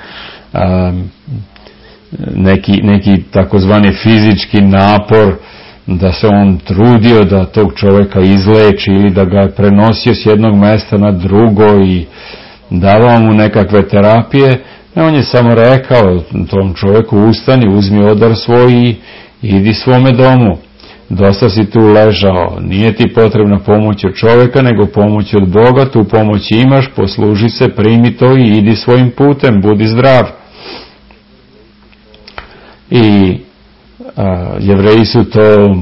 neki takozvani fizički napor, da se on trudio da tog čoveka izleči ili da ga je prenosio s jednog mesta na drugo i davao mu nekakve terapije. On je samo rekao tom čovjeku, ustani, uzmi odar svoj i idi svome domu. Dosta si tu ležao, nije ti potrebna pomoć od čovjeka, nego pomoć od Boga, tu pomoć imaš, posluži se, primi to i idi svojim putem, budi zdrav. I Jevreji su to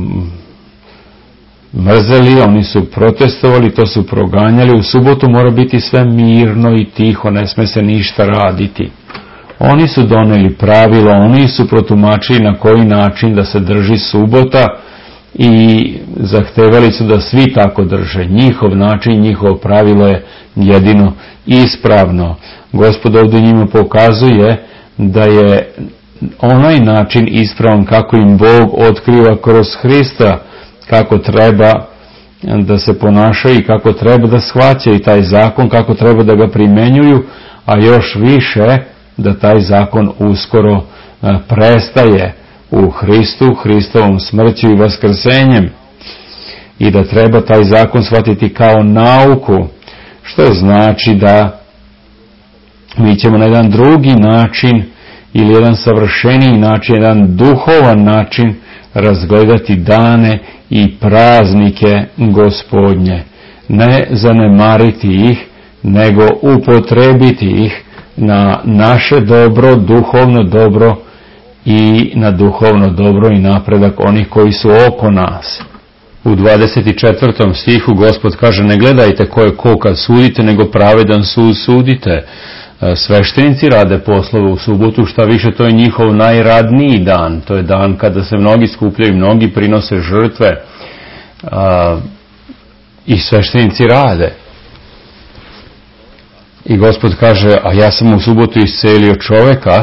mrzeli, oni su protestovali, to su proganjali. U subotu mora biti sve mirno i tiho, ne sme se ništa raditi. Oni su doneli pravilo, oni su protumačili na koji način da se drži subota i zahtevali su da svi tako drže. Njihov način, njihovo pravilo je jedino ispravno. Gospod ovdje njima pokazuje da je onaj način ispravan kako im Bog otkriva kroz Hrista, kako treba da se ponašaju i kako treba da shvaćaju taj zakon, kako treba da ga primenjuju, a još više da taj zakon uskoro prestaje u Hristu, Hristovom smrću i vaskrsenjem, i da treba taj zakon shvatiti kao nauku, što znači da mi ćemo na jedan drugi način ili jedan savršeniji način, jedan duhovan način razgledati dane i praznike Gospodnje. Ne zanemariti ih, nego upotrebiti ih na naše dobro, duhovno dobro i na duhovno dobro i napredak onih koji su oko nas. U 24. stihu Gospod kaže: ne gledajte ko je ko kad sudite, nego pravedan sud sudite. Sveštenici rade poslove u subotu, šta više, to je njihov najradniji dan. To je dan kada se mnogi skupljaju, mnogi prinose žrtve i sveštenici rade. I Gospod kaže: a ja sam u subotu iscelio čoveka.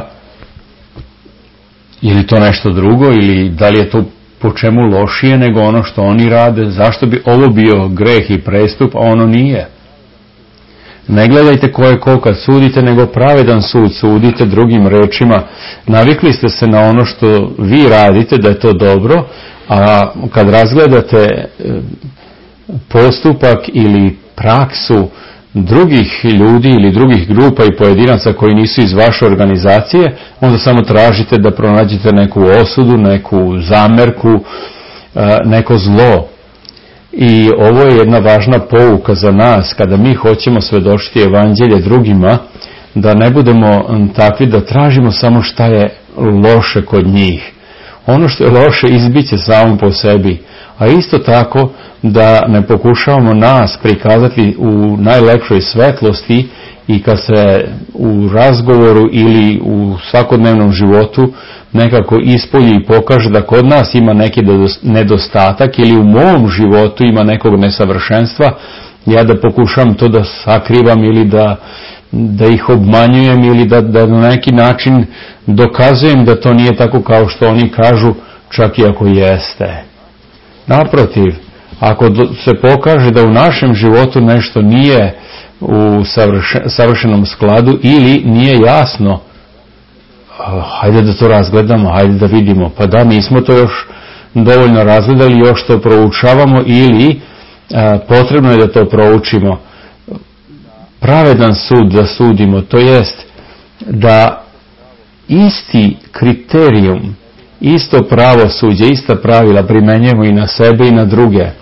Ili to nešto drugo, ili da li je to po čemu lošije nego ono što oni rade? Zašto bi ovo bio greh i prestup, a ono nije? Ne gledajte ko je ko kad sudite, nego pravedan sud sudite. Drugim rečima, navikli ste se na ono što vi radite, da je to dobro, a kad razgledate postupak ili praksu drugih ljudi ili drugih grupa i pojedinaca koji nisu iz vaše organizacije, onda samo tražite da pronađete neku osudu, neku zamerku, neko zlo. I ovo je jedna važna pouka za nas, kada mi hoćemo svedočiti evanđelje drugima, da ne budemo takvi da tražimo samo šta je loše kod njih. Ono što je loše izbiće samo po sebi, a isto tako da ne pokušavamo nas prikazati u najlepšoj svetlosti i kad se u razgovoru ili u svakodnevnom životu nekako ispolji i pokaže da kod nas ima neki nedostatak ili u mom životu ima nekog nesavršenstva, ja da pokušam to da sakrivam ili da ih obmanjujem ili da na neki način dokazujem da to nije tako kao što oni kažu, čak i ako jeste. Naprotiv, ako se pokaže da u našem životu nešto nije u savršenom skladu ili nije jasno, hajde da to razgledamo, hajde da vidimo. Pa da, nismo to još dovoljno razgledali, još to proučavamo ili potrebno je da to proučimo. Pravedan sud da sudimo, to jest da isti kriterijum, isto pravosuđe, ista pravila primenjujemo i na sebe i na druge.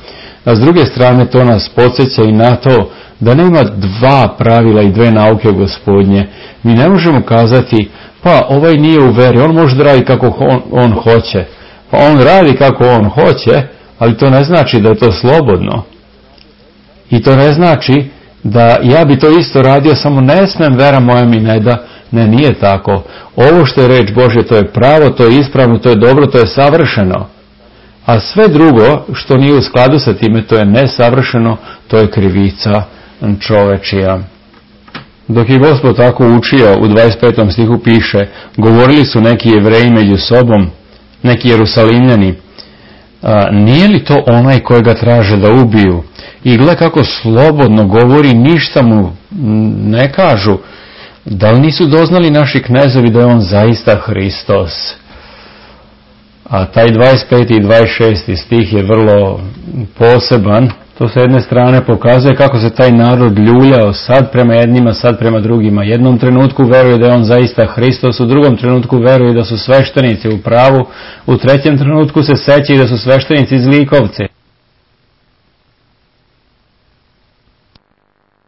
A s druge strane to nas podsjeća i na to da nema dva pravila i dve nauke Gospodnje. Mi ne možemo kazati, pa ovaj nije u veri, on može da radi kako on hoće. Pa on radi kako on hoće, ali to ne znači da je to slobodno. I to ne znači da ja bi to isto radio, samo ne smem, vera moja mi ne da. Ne, nije tako. Ovo što je reč Božja, to je pravo, to je ispravno, to je dobro, to je savršeno. A sve drugo što nije u skladu sa time, to je nesavršeno, to je krivica čovečija. Dok je Gospod tako učio, u 25. stihu piše, govorili su neki Jevreji među sobom, neki Jerusalimljani, nije li to onaj kojega traže da ubiju? I gle kako slobodno govori, ništa mu ne kažu. Da li nisu doznali naši knezovi da je on zaista Hristos? A taj 25. i 26. stih je vrlo poseban. To s jedne strane pokazuje kako se taj narod ljuljao sad prema jednima, sad prema drugima. Jednom trenutku veruje da je on zaista Hristos, u drugom trenutku veruje da su sveštenici u pravu, u trećem trenutku se sećaju da su sveštenici zlikovci.